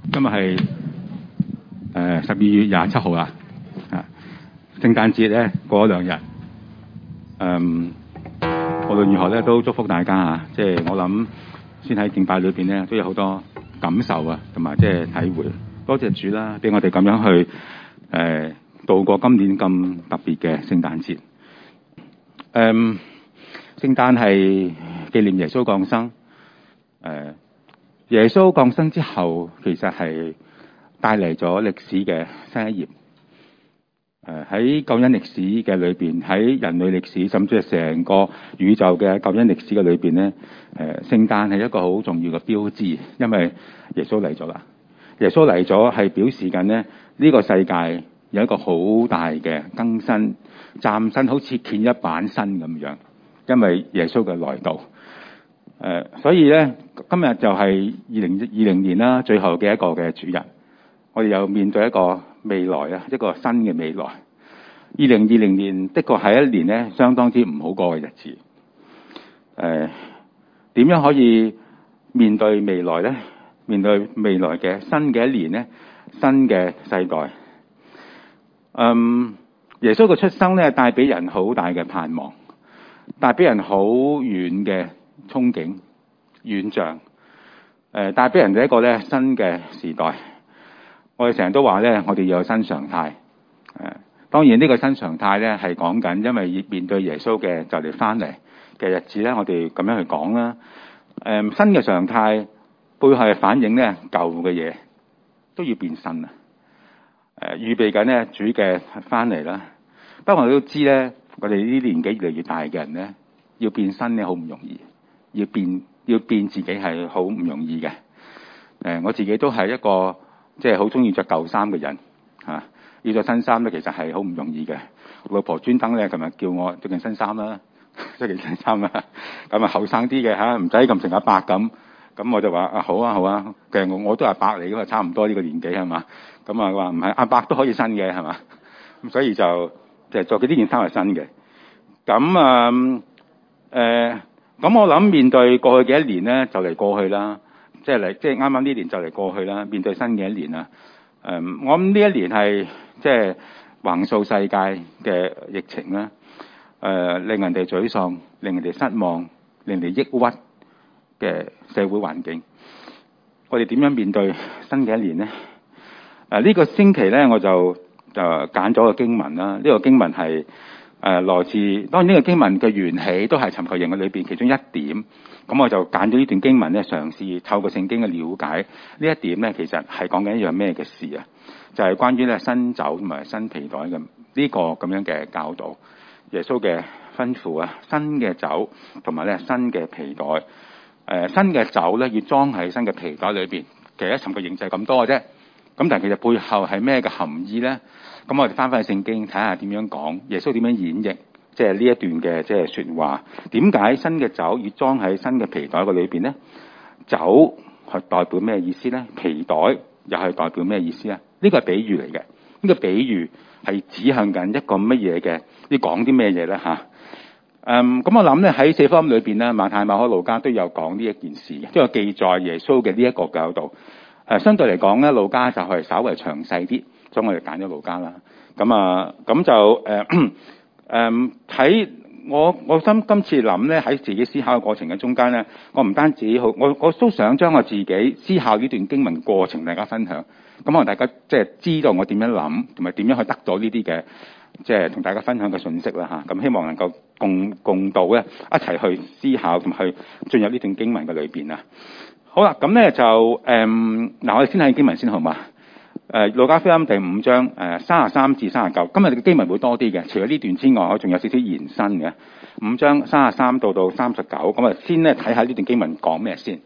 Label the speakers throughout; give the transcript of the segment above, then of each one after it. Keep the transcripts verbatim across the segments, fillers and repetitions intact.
Speaker 1: 今日係誒十二月廿七號啦，啊，聖誕節咧過咗兩日，嗯，無論如何咧都祝福大家啊！即係我諗先喺敬拜裏邊咧都有好多感受啊，同埋即係體會。多謝主啦，俾我哋咁樣去誒、呃、度過今年咁特別嘅聖誕節。誒，聖誕係紀念耶穌降生。誒、呃，耶穌降生之後，其實係帶嚟咗歷史嘅新一頁。誒、呃，喺救恩歷史嘅裏邊，喺人類歷史，甚至係成個宇宙嘅救恩歷史嘅裏邊咧，誒、呃，聖誕係一個好重要嘅標誌，因為耶穌嚟咗啦。耶穌嚟咗係表示緊咧，呢、這個世界有一個好大嘅更新，嶄新好似揭一版新咁樣，因為耶穌嘅來到。誒、呃，所以咧今日就係二零二零年啦，最後嘅一個嘅主日，我哋又面對一個未來啊，一個新嘅未來。二零二零年的確係一年咧相當之唔好過嘅日子。誒、呃，點樣可以面對未來咧？面對未來嘅新嘅一年咧，新嘅世代。嗯，耶穌嘅出生咧，帶俾人好大嘅盼望，帶俾人好遠嘅憧憬、遠象。誒、呃，帶俾人哋一個咧新嘅時代。我哋成日都話咧，我哋要有新常態。誒、呃，當然呢個新常態咧係講緊，因為面對耶穌嘅就嚟翻嚟嘅日子咧，我哋咁樣去講啦。誒、呃，新嘅常態。背後係反映咧舊嘅嘢都要變新啊！誒、呃，預備緊咧主嘅翻嚟啦。不過我哋都知咧，我哋呢啲年紀越嚟越大嘅人咧，要變新咧好唔容易，要變要變自己係好唔容易嘅。誒、呃，我自己都係一個即係好中意着舊衫嘅人嚇、啊，要着新衫咧其實係好唔容易嘅。老婆專登咧琴日叫我着件新衫啦，着件新衫啦，咁啊後生啲嘅嚇，唔使咁成阿伯咁。咁我就話啊好啊好啊，其實我我都係伯嚟噶嘛，差唔多呢個年紀係嘛。咁啊話唔係阿伯都可以新嘅係嘛。咁所以就就做佢呢件衫係新嘅。咁啊誒，咁、呃、我諗面對過去嘅一年咧，就嚟過去啦。即係嚟即係啱啱呢年就嚟過去啦。面對新嘅一年啊。誒、呃，我諗呢一年係即係橫掃世界嘅疫情啦。誒、呃，令人哋沮喪，令人哋失望，令人哋抑鬱嘅社會環境，我哋點樣面對新嘅一年呢？誒、呃，呢、這個星期咧，我就就揀咗個經文啦。呢、這個經文係誒來自，當然呢個經文嘅緣起都係尋求營嘅裏邊其中一點。咁我就揀咗呢段經文咧，嘗試透過聖經嘅了解呢一點咧，其實係講緊一樣咩嘅事啊？就係、是、關於咧新酒同埋新皮袋嘅呢個咁樣嘅教導，耶穌嘅吩咐啊，新嘅酒同埋咧新嘅皮袋。誒、呃、新嘅酒咧，要裝喺新嘅皮袋裏邊。其實一尋個形制咁多嘅啫。咁但係其實背後係咩嘅含義咧？咁我哋翻返去聖經睇下點樣講，耶穌點樣演繹，即係呢一段嘅即係説話。點解新嘅酒要裝喺新嘅皮袋嘅裏邊咧？酒係代表咩意思咧？皮袋又係代表咩意思啊？呢個係比喻嚟嘅。呢個比喻係指向緊一個乜嘢嘅？要講啲咩嘢咧？嚇？嗯，咁我諗咧喺四福音裏邊咧，馬太、馬可、路加都有講呢一件事，都有記載耶穌嘅呢一個教導。誒、呃，相對嚟講咧，路加就係稍為詳細啲，所以我哋揀咗路加啦。咁啊，咁就誒誒睇我我今今次諗咧喺自己思考嘅過程嘅中間咧，我唔單止好，我我都想將我自己思考呢段經文過程大家分享。咁可能大家即係知道我點樣諗，同埋點樣去得到呢啲嘅。即係同大家分享嘅信息啦嚇，咁希望能夠共共度咧一齊去思考同埋去進入呢段經文嘅裏邊啊。好啦，咁咧就誒嗱、嗯，我哋先睇經文先好嘛？誒，路加福音第五章誒三十三至三十九，今日嘅經文會多啲嘅，除咗呢段之外，我仲有少少延伸嘅。五章三十三到到三十九，咁啊先咧睇下呢段經文講咩先。誒、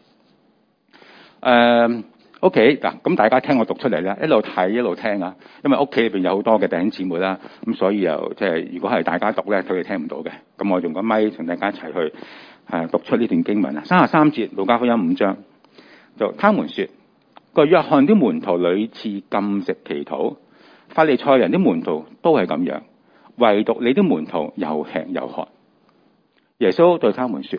Speaker 1: 嗯。O.K. 嗱，咁大家聽我讀出嚟咧，一路睇一路聽啊，因為屋企裏邊有好多嘅弟兄姊妹啦，咁所以又即係如果係大家讀咧，佢哋聽唔到嘅，咁我用個咪同大家一齊去誒讀出呢段經文啊。三十三節，路加福音五章，就他們說：個約翰啲門徒屢次禁食祈禱，法利賽人啲門徒都係咁樣，唯獨你啲門徒又吃又喝。耶穌對他們說：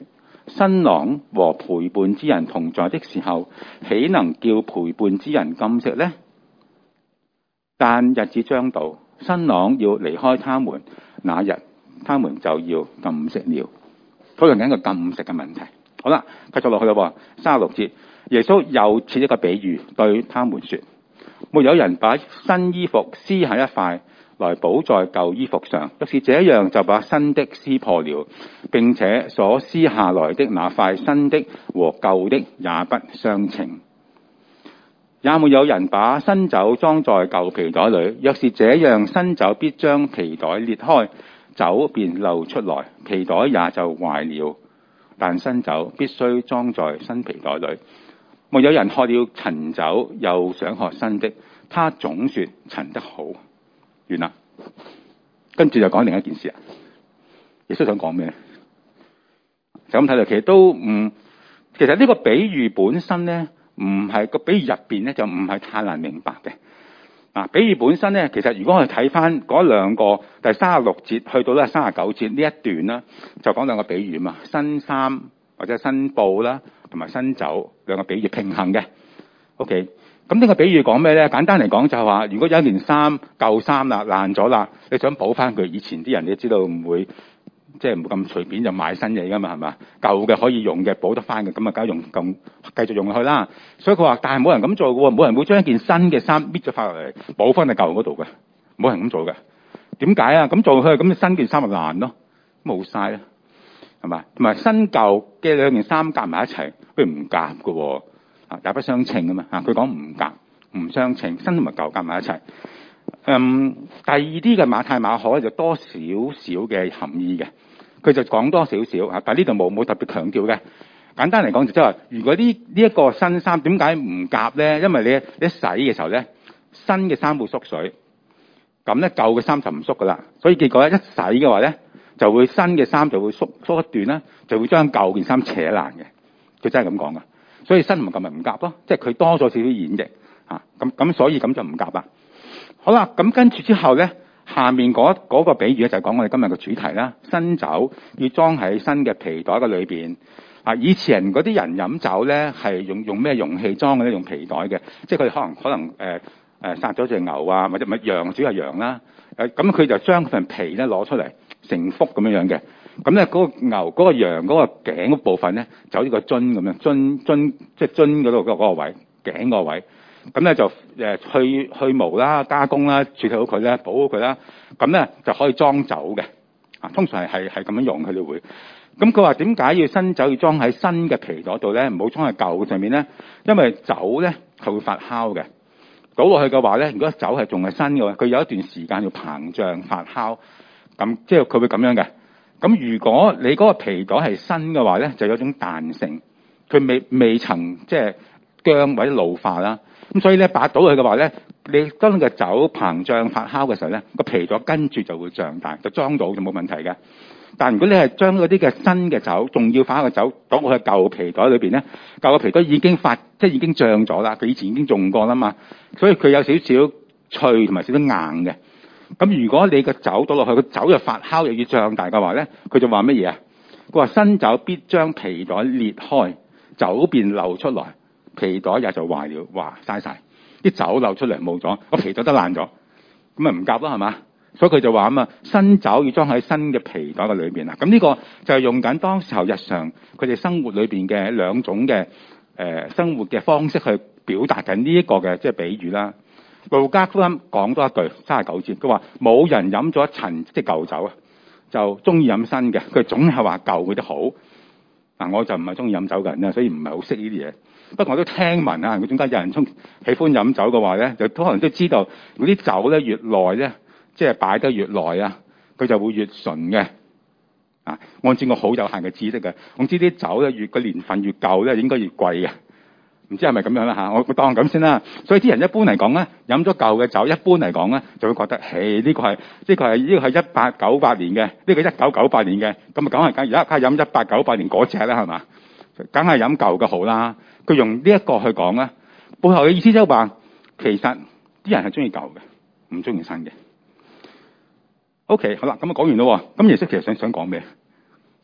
Speaker 1: 新郎和陪伴之人同在的時候，豈能叫陪伴之人禁食呢？但日子將到，新郎要離開他們，那日他們就要禁食了。討論緊個禁食嘅問題。好啦，繼續落去啦。三十六節，耶穌又設一個比喻對他們說：沒有人把新衣服撕下一塊來補在舊衣服上，若是這樣，就把新的撕破了，並且所撕下來的那塊新的和舊的也不相稱。也沒有人把新酒裝在舊皮袋裏，若是這樣，新酒必將皮袋裂開，酒便漏出來，皮袋也就壞了。但新酒必須裝在新皮袋裏。沒有人喝了陳酒又想喝新的，他總說陳的好。完啦，跟住就講另一件事啊。耶穌想講咩？就咁睇嚟，其實都唔，其實呢個比喻本身咧，唔係個比喻入邊咧，就唔係太難明白嘅。嗱，比喻本身咧，其實如果我哋睇翻嗰兩個第三十六節去到咧三十九節呢一段啦，就講兩個比喻嘛，新衫或者新布啦，同埋新酒兩個比喻平衡嘅。OK。咁呢個比喻講咩咧？簡單嚟講就係話，如果有一件衫舊衫啦爛咗啦，你想補翻佢，以前啲人你知道唔會即係唔會咁隨便就買新嘢噶嘛，係嘛？舊嘅可以用嘅補得翻嘅，咁啊梗係用咁繼續用落去啦。所以佢話，但係冇人咁做嘅喎，冇人會將一件新嘅衫搣咗翻落嚟補翻喺舊嗰度嘅，冇人咁做嘅。點解啊？咁做佢咁新件衫咪爛咯，冇晒啦，係嘛？同埋新舊嘅兩件衫夾埋一齊，佢唔夾嘅喎。啊，也不相稱啊嘛！啊，佢講唔夾，唔相稱，新同埋舊夾埋一齊。嗯，第二啲嘅馬太馬可就多少少嘅含義嘅，佢就講多少少啊，但係呢度冇冇特別強調嘅。簡單嚟講就即係話，如果呢呢一個新衫點解唔夾咧？因為你你一洗嘅時候咧，新嘅衫會縮水，咁咧舊嘅衫就唔縮噶啦。所以結果一洗嘅話咧，就會新嘅衫就會縮縮一段啦，就會將舊件衫扯爛嘅。佢真係咁講噶。所以新同舊咪唔夾咯，即係佢多咗少少演繹嚇，咁咁所以咁就唔夾啦。好啦，咁跟住之後咧，下面嗰嗰個比喻咧就係講我哋今日嘅主題啦。新酒要裝喺新嘅皮袋嘅裏邊。啊，以前人嗰啲人飲酒咧係用用咩容器裝嘅咧？用皮袋嘅，即係佢哋可能可能誒誒、呃呃、殺咗隻牛啊，或者咪羊，主要係羊啦。誒咁佢就將份皮咧攞出嚟成幅咁樣樣嘅。咁咧嗰個牛、嗰、嗰個羊嗰個頸嗰部分咧，就好似個樽咁樣，樽樽即係樽嗰度嗰個位，頸個位。咁咧就誒去去毛啦、加工啦、處理好佢咧、保好佢啦。咁咧就可以裝酒嘅。啊，通常係係係咁樣用佢哋會。咁佢話點解要新酒要裝喺新嘅皮袋度咧？唔好裝喺舊上面咧，因為酒咧係會發酵嘅。倒落去嘅話咧，如果酒係仲係新嘅話，佢有一段時間要膨脹發酵。咁即係佢會咁樣嘅。咁如果你嗰個皮袋係新嘅話咧，就有一種彈性，佢未未曾即係僵或者老化啦。咁所以咧，擺倒落去嘅話咧，你當個酒膨脹發酵嘅時候咧，個皮袋跟住就會脹大，就裝到就冇問題嘅。但如果你係將嗰啲嘅新嘅酒，仲要發酵嘅酒倒落去舊皮袋裏邊咧，舊嘅皮袋已經發即係已經脹咗啦，佢以前已經用過啦嘛，所以佢有少少脆同埋少少硬嘅。咁如果你個酒倒落去，個酒又發酵又要脹大嘅話咧，佢就話乜嘢啊？佢話新酒必將皮袋裂開，酒便漏出來，皮袋也就壞了，哇嘥晒啲酒漏出嚟冇咗，個皮袋都爛咗，咁咪唔夾咯係嘛？所以佢就話啊嘛，新酒要裝喺新嘅皮袋嘅裏邊啊。咁呢個就係用緊當時候日常佢哋生活裏邊嘅兩種嘅誒、呃、生活嘅方式去表達緊呢一個嘅即係比喻啦。路加福音講多一句三十九節，佢話冇人飲咗陳即係舊酒啊，就中意飲新嘅。佢總係話舊嗰啲好。嗱，我就唔係中意飲酒嘅人啦，所以唔係好識呢啲嘢。不過我都聽聞啊，佢中間有人中喜歡飲酒嘅話咧，就可能都知道嗰啲酒咧越耐咧，即係擺得越耐啊，佢就會越純嘅。啊，按照我好有限嘅知識嘅，我知啲酒咧越個年份越舊咧，應該越貴嘅。唔知係咪咁樣啦嚇？我當咁先啦。所以啲人一般嚟講咧，飲咗舊嘅酒，一般嚟講咧，就會覺得，嘿，呢個係呢個係呢個係一八九八年嘅，呢個一九九八年嘅，咁啊梗係梗而家梗係飲一八九八年嗰隻啦，係嘛？梗係飲舊嘅好啦。佢用呢一個去講咧，背後嘅意思即係話，其實啲人係中意舊嘅，唔中意新嘅。OK，好啦，咁啊講完咯。咁耶穌其實想想講咩？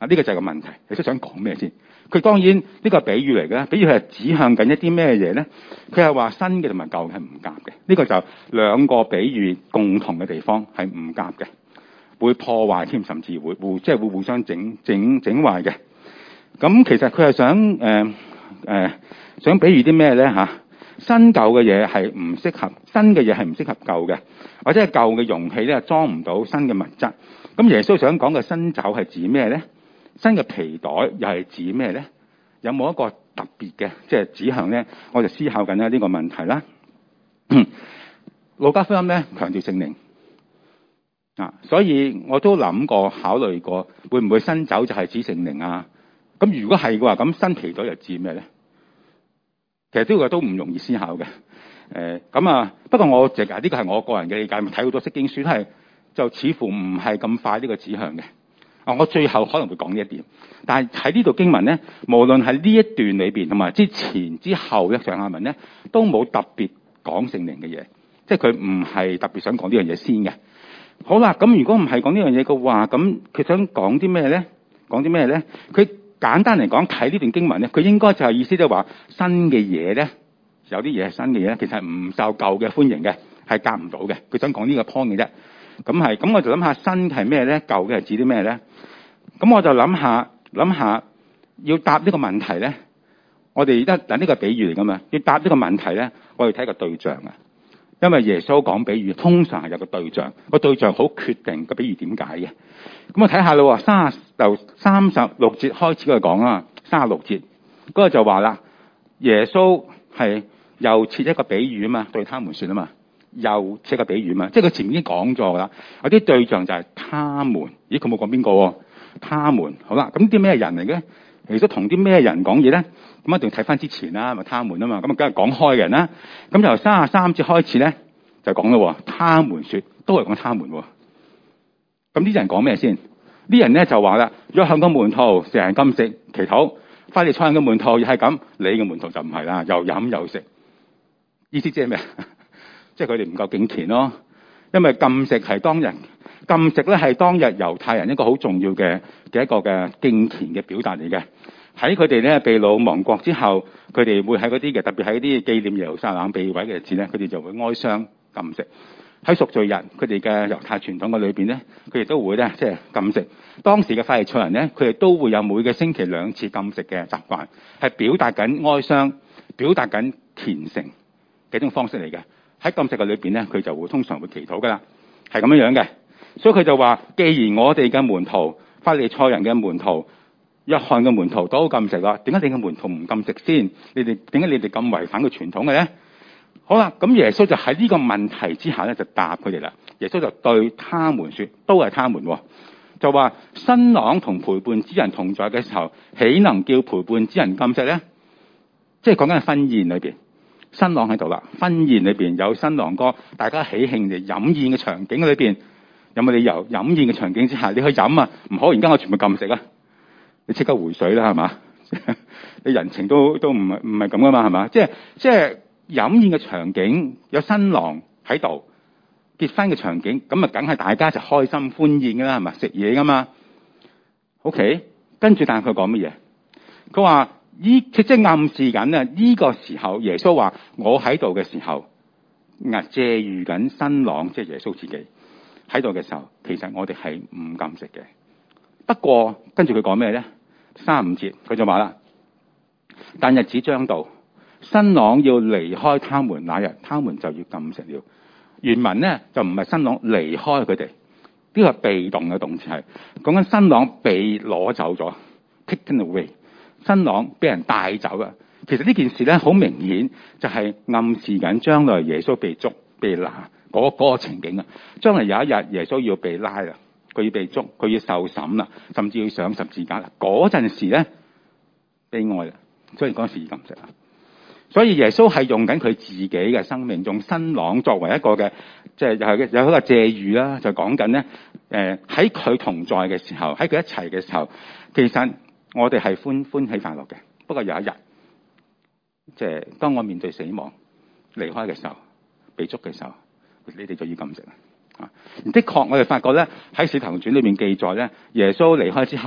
Speaker 1: 啊，呢個就係個問題。你都想講咩先？佢當然呢個係比喻嚟嘅，比喻係指向緊一啲咩嘢咧？佢係話新嘅同埋舊嘅係唔夾嘅。呢個就兩個比喻共同嘅地方係唔夾嘅，會破壞添，甚至會互即係會互相整整整壞嘅。咁其實佢係想誒誒、呃呃、想比喻啲咩咧嚇？新舊嘅嘢係唔適合，新嘅嘢係唔適合舊嘅，或者係舊嘅容器咧裝唔到新嘅物質。咁耶穌想講嘅新酒係指咩咧？新嘅皮袋又係指咩咧？有冇一個特別嘅即係指向咧？我就思考緊咧呢個問題啦。路加福音咧強調聖靈啊，所以我都諗過考慮過，會唔會新酒就係指聖靈啊？咁如果係嘅話，咁新皮袋又指咩咧？其實呢個都唔容易思考嘅。誒咁啊，不過我淨係呢個係我個人嘅理解，睇好多釋經書都係就似乎唔係咁快呢個指向嘅。啊，我最後可能會講呢一點，但係喺呢度經文咧，無論係呢一段裏邊同埋之前之後嘅上下文咧，都冇特別講聖靈嘅嘢，即係佢唔係特別想講呢樣嘢先嘅。好啦，咁如果唔係講呢樣嘢嘅話，咁佢想講啲咩咧？講啲咩咧？佢簡單嚟講，睇呢段經文咧，佢應該就係意思即係話新嘅嘢咧，有啲嘢係新嘅嘢咧，其實係唔受舊嘅歡迎嘅，係夾唔到嘅。佢想講呢個 point 嘅啫。咁係，咁我就諗下新係咩咧？舊嘅係指啲咩咧？咁我就諗下諗下，要答呢個問題咧，我哋而家嗱呢個比喻嚟噶嘛，要答呢個問題咧，我哋睇個對象啊。因為耶穌講比喻，通常係有個對象，個對象好決定個比喻點解嘅。咁我睇下啦，三十由三十六節開始佢講啊，三十六節嗰個就話啦，耶穌係又設一個比喻啊嘛，對他們說啊嘛，又設一個比喻啊嘛，即係佢前面已經講咗噶啦，有啲對象就係他們，咦佢冇講邊個？他們好啦，咁啲咩人嚟嘅？其實同啲咩人講嘢咧？咁一定要睇翻之前啦，咪他們啊嘛，咁啊梗係講開嘅人啦。咁由三十三節開始咧，就講咯，他們說都係講他們。咁呢啲人講咩先？啲人咧就話啦，約翰嘅門徒成日禁食祈禱，法利賽人嘅門徒又係咁，你嘅門徒就唔係啦，又飲又食。意思即係咩？即係佢哋唔夠敬虔咯。因為禁食係當日禁食咧係當日猶太人一個好重要嘅嘅一個嘅敬虔嘅表達嚟嘅。喺佢哋咧被擄亡國之後，佢哋會喺嗰啲嘅，特別喺啲紀念耶路撒冷被毀嘅日子咧，佢哋就會哀傷禁食。喺贖罪日，佢哋嘅猶太傳統嘅裏邊咧，佢哋都會咧即係禁食。當時嘅法利賽人咧，佢哋都會有每個星期兩次禁食嘅習慣，係表達緊哀傷、表達緊虔誠嘅一種方式嚟嘅。喺禁食嘅裏邊咧，佢就會通常會祈禱噶啦，係咁樣樣嘅。所以佢就話：既然我哋嘅門徒、法利賽人嘅門徒、約翰嘅門徒都禁食啦，點解你嘅門徒唔禁食先？你哋點解你哋咁違反個傳統嘅咧？好啦，咁耶穌就喺呢個問題之下咧，就答佢哋啦。耶穌就對他們說：都係他們，就話新郎同陪伴之人同在嘅時候，豈能叫陪伴之人禁食咧？即係講緊係婚宴裏邊，新郎喺度啦，婚宴裏邊有新郎哥，大家喜慶嘅飲宴嘅場景裏邊，有冇理由飲宴嘅場景之下你去飲啊？唔好，而家我全部禁食啊！你即刻回水啦，係嘛？你人情都都唔係唔係咁噶嘛，係嘛？即係即係飲宴嘅場景，有新郎喺度，結婚嘅場景，咁啊，梗係大家一齊開心歡宴噶啦，係嘛？食嘢噶嘛。OK， 跟住但係佢講乜嘢？佢話依即係暗示緊啊！呢個時候耶穌話我喺度嘅時候，啊借喻緊新郎，即係耶穌自己喺度嘅時候，其實我哋係唔禁食嘅。不過跟住佢講咩咧？三十五節佢就話啦，但日子將到，新郎要離開他們那日，他們就要禁食了。原文咧就唔係新郎離開佢哋，呢個係被動嘅動詞，係講緊新郎被攞走咗 ，taken away， 新郎俾人帶走啊。其實呢件事咧好明顯就係暗示緊將來耶穌被捉被拿嗰嗰個情景啊。將來有一日耶穌要被拉啦。佢要被捉，佢要受審啦，甚至要上十字架啦。嗰陣時咧，悲哀啦，所以嗰陣時禁食啦。所以耶穌係用緊佢自己嘅生命，用新郎作為一個嘅，即係又係有一個借喻啦，就講緊咧，誒喺佢同在嘅時候，喺佢一齊嘅時候，其實我哋係歡歡喜快樂嘅。不過有一日，即係當我面對死亡、離開嘅時候、被捉嘅時候，你哋就要禁食啦。的確，我哋發覺咧喺《使徒行傳》裏面記載咧，耶穌離開之後，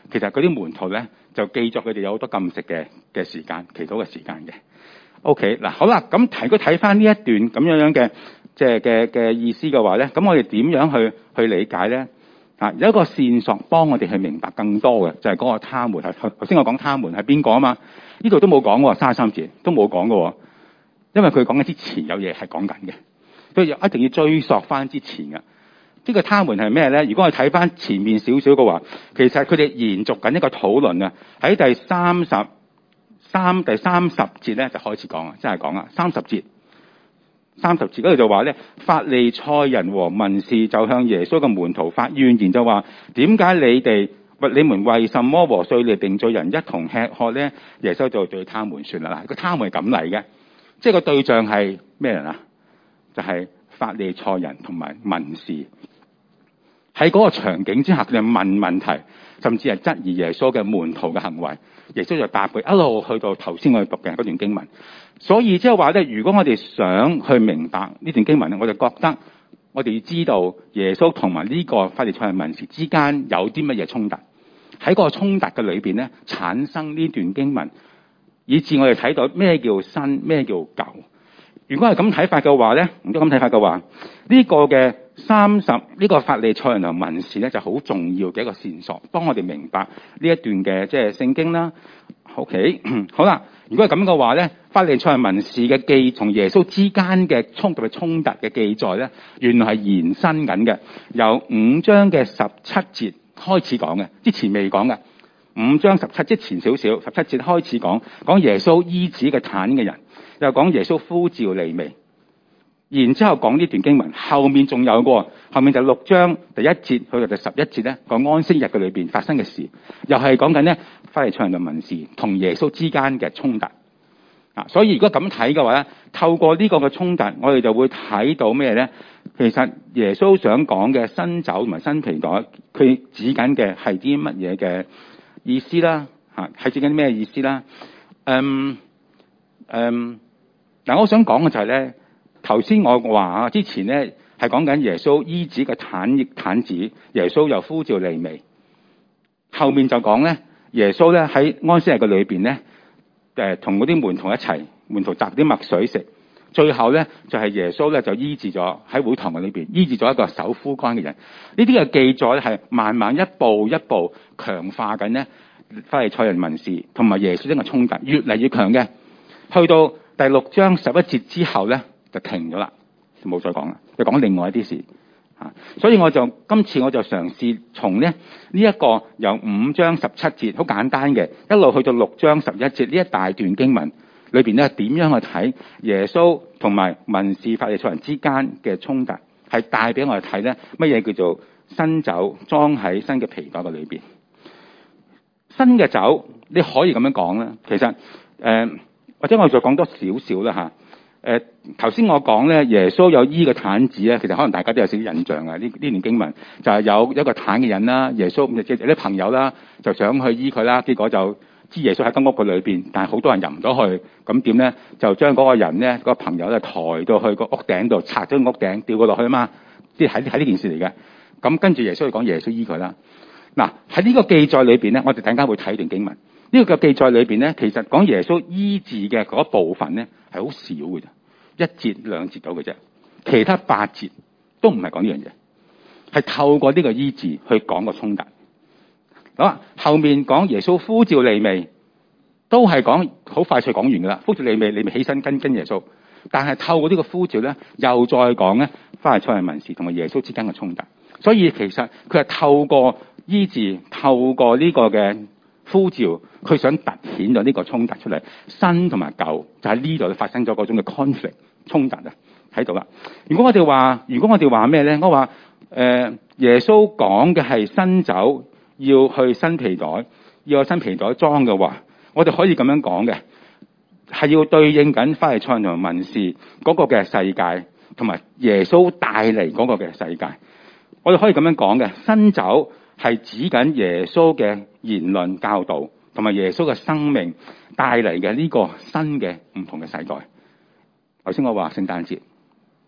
Speaker 1: 其實嗰啲門徒咧就記咗佢哋有好多禁食嘅嘅時間，祈禱嘅時間嘅。OK 嗱，好啦，咁睇佢睇翻呢一段咁樣樣嘅即係嘅嘅意思嘅話咧，咁我哋點樣去去理解咧？啊，有一個線索幫我哋去明白更多嘅，就係、是、嗰個他們。頭先我講他們係邊個啊嘛？呢度都冇講喎，三十三節都冇講嘅，因為佢講緊之前有嘢係講緊嘅，所以一定要追溯翻之前嘅。呢個他們係咩咧？如果我睇翻前面少少嘅話，其實佢哋延續緊一個討論啊。喺第三十三第三十節咧就開始講啊，真係講啊，三十節。三十節嗰度就話咧，法利賽人和文士就向耶穌嘅門徒發怨言，就話點解你哋你們為什麼和稅吏定罪人一同吃喝咧？耶穌就對他們說啦，個他們係咁嚟嘅，即係個對象係咩人啊？就係、是、法利賽人同埋文士。喺嗰個場景之下，佢哋問問題，甚至係質疑耶穌嘅門徒嘅行為。耶穌就答佢，一路去到頭先我哋讀嘅嗰段經文。所以即係話咧，如果我哋想去明白呢段經文咧，我就覺得我哋要知道耶穌同埋呢個法利賽人文士之間有啲乜嘢衝突。喺個衝突嘅裏邊咧，產生呢段經文，以致我哋睇到咩叫新，咩叫舊。如果係咁睇法嘅話咧，唔多咁睇法嘅話，呢、這個嘅三十呢個法利賽人同文士咧就好重要嘅一個線索，幫我哋明白呢一段嘅即係聖經啦。OK， 好啦，如果係咁嘅話咧，法利賽人文士嘅記同耶穌之間嘅衝突嘅衝突嘅記載咧，原來係延伸緊嘅，由五章嘅十七節開始講嘅，之前未講嘅。五章十七即前少少，十七節開始講講耶穌醫治嘅癱嘅人。又講耶穌呼召利未，然之後講呢段經文，後面仲有個，後面就六章第一節去到第十一節咧，講安息日嘅裏邊發生嘅事，又係講緊咧法利賽人嘅文士同耶穌之間嘅衝突啊。所以如果咁睇嘅話咧，透過呢個嘅衝突，我哋就會睇到咩咧？其實耶穌想講嘅新酒同埋新皮袋，佢指緊嘅係啲乜嘢嘅意思啦？嚇，係指緊咩意思啦？嗯，嗯。嗱，我想講嘅就係咧，頭先我話之前咧係講緊耶穌醫治嘅癱癱子，耶穌又呼召利未，後面就講咧耶穌咧喺安息日嘅裏邊咧，誒同嗰啲門徒一齊，門徒摘啲麥穗食，最後咧就係、是、耶穌咧就醫治咗喺會堂嘅裏邊醫治咗一個手枯乾嘅人。呢啲嘅記載咧係慢慢一步一步強化緊咧法利賽人文士同埋耶穌之間嘅衝突，越嚟越強嘅，去到第六章十一節之後咧就停咗啦，冇再講啦，就講另外一啲事啊。所以我就今次我就嘗試從咧呢一個由五章十七節好簡單嘅一路去到六章十一節呢一大段經文裏邊咧，點樣去睇耶穌同埋文士法利賽人之間嘅衝突，係帶俾我哋睇咧乜嘢叫做新酒裝喺新嘅皮袋嘅裏邊。新嘅酒你可以咁樣講啦，其實誒。呃或者我再講多少少啦嚇。誒頭先我講咧，耶穌有醫個癱子咧，其實可能大家都有少少印象啊。呢呢段經文就係有一個癱嘅人啦，耶穌有啲朋友啦，就想去醫佢啦，結果就知耶穌喺間屋嘅裏邊，但係好多人入唔到去，咁點咧就將嗰個人咧，嗰個朋友咧抬到去個屋頂度，拆咗屋頂，吊佢落去啊嘛，即係喺喺呢件事嚟嘅。咁跟住耶穌去講耶穌醫佢啦。嗱喺呢個記載裏邊咧，我哋陣間會睇段經文。呢個嘅記載裏邊咧，其實講耶穌醫治嘅嗰部分咧係好少嘅啫，一節兩節到嘅啫，其他八節都唔係講呢樣嘢，係透過呢個醫治去講個衝突。好啊，後面講耶穌呼召利未，都係講好快脆講完噶啦，呼召利未，利未起身跟跟耶穌，但係透過呢個呼召咧，又再講咧法利賽人文士同埋耶穌之間嘅衝突。所以其實佢係透過醫治，透過呢個嘅呼召，佢想凸顯咗呢個衝突出嚟，新同埋舊就喺呢度發生咗嗰種嘅 conflict 衝突啊，喺度啦。如果我哋話，如果我哋話咩咧？我話誒、呃，耶穌講嘅係新酒要去新皮袋，要有新皮袋裝嘅話，我哋可以咁樣講嘅，係要對應緊法利賽人同文士嗰個嘅世界，同埋耶穌帶嚟嗰個嘅世界。我哋可以咁樣講嘅，新酒係指緊耶穌嘅言論教導，同埋耶穌嘅生命帶嚟嘅呢個新嘅唔同嘅世代。頭先我話聖誕節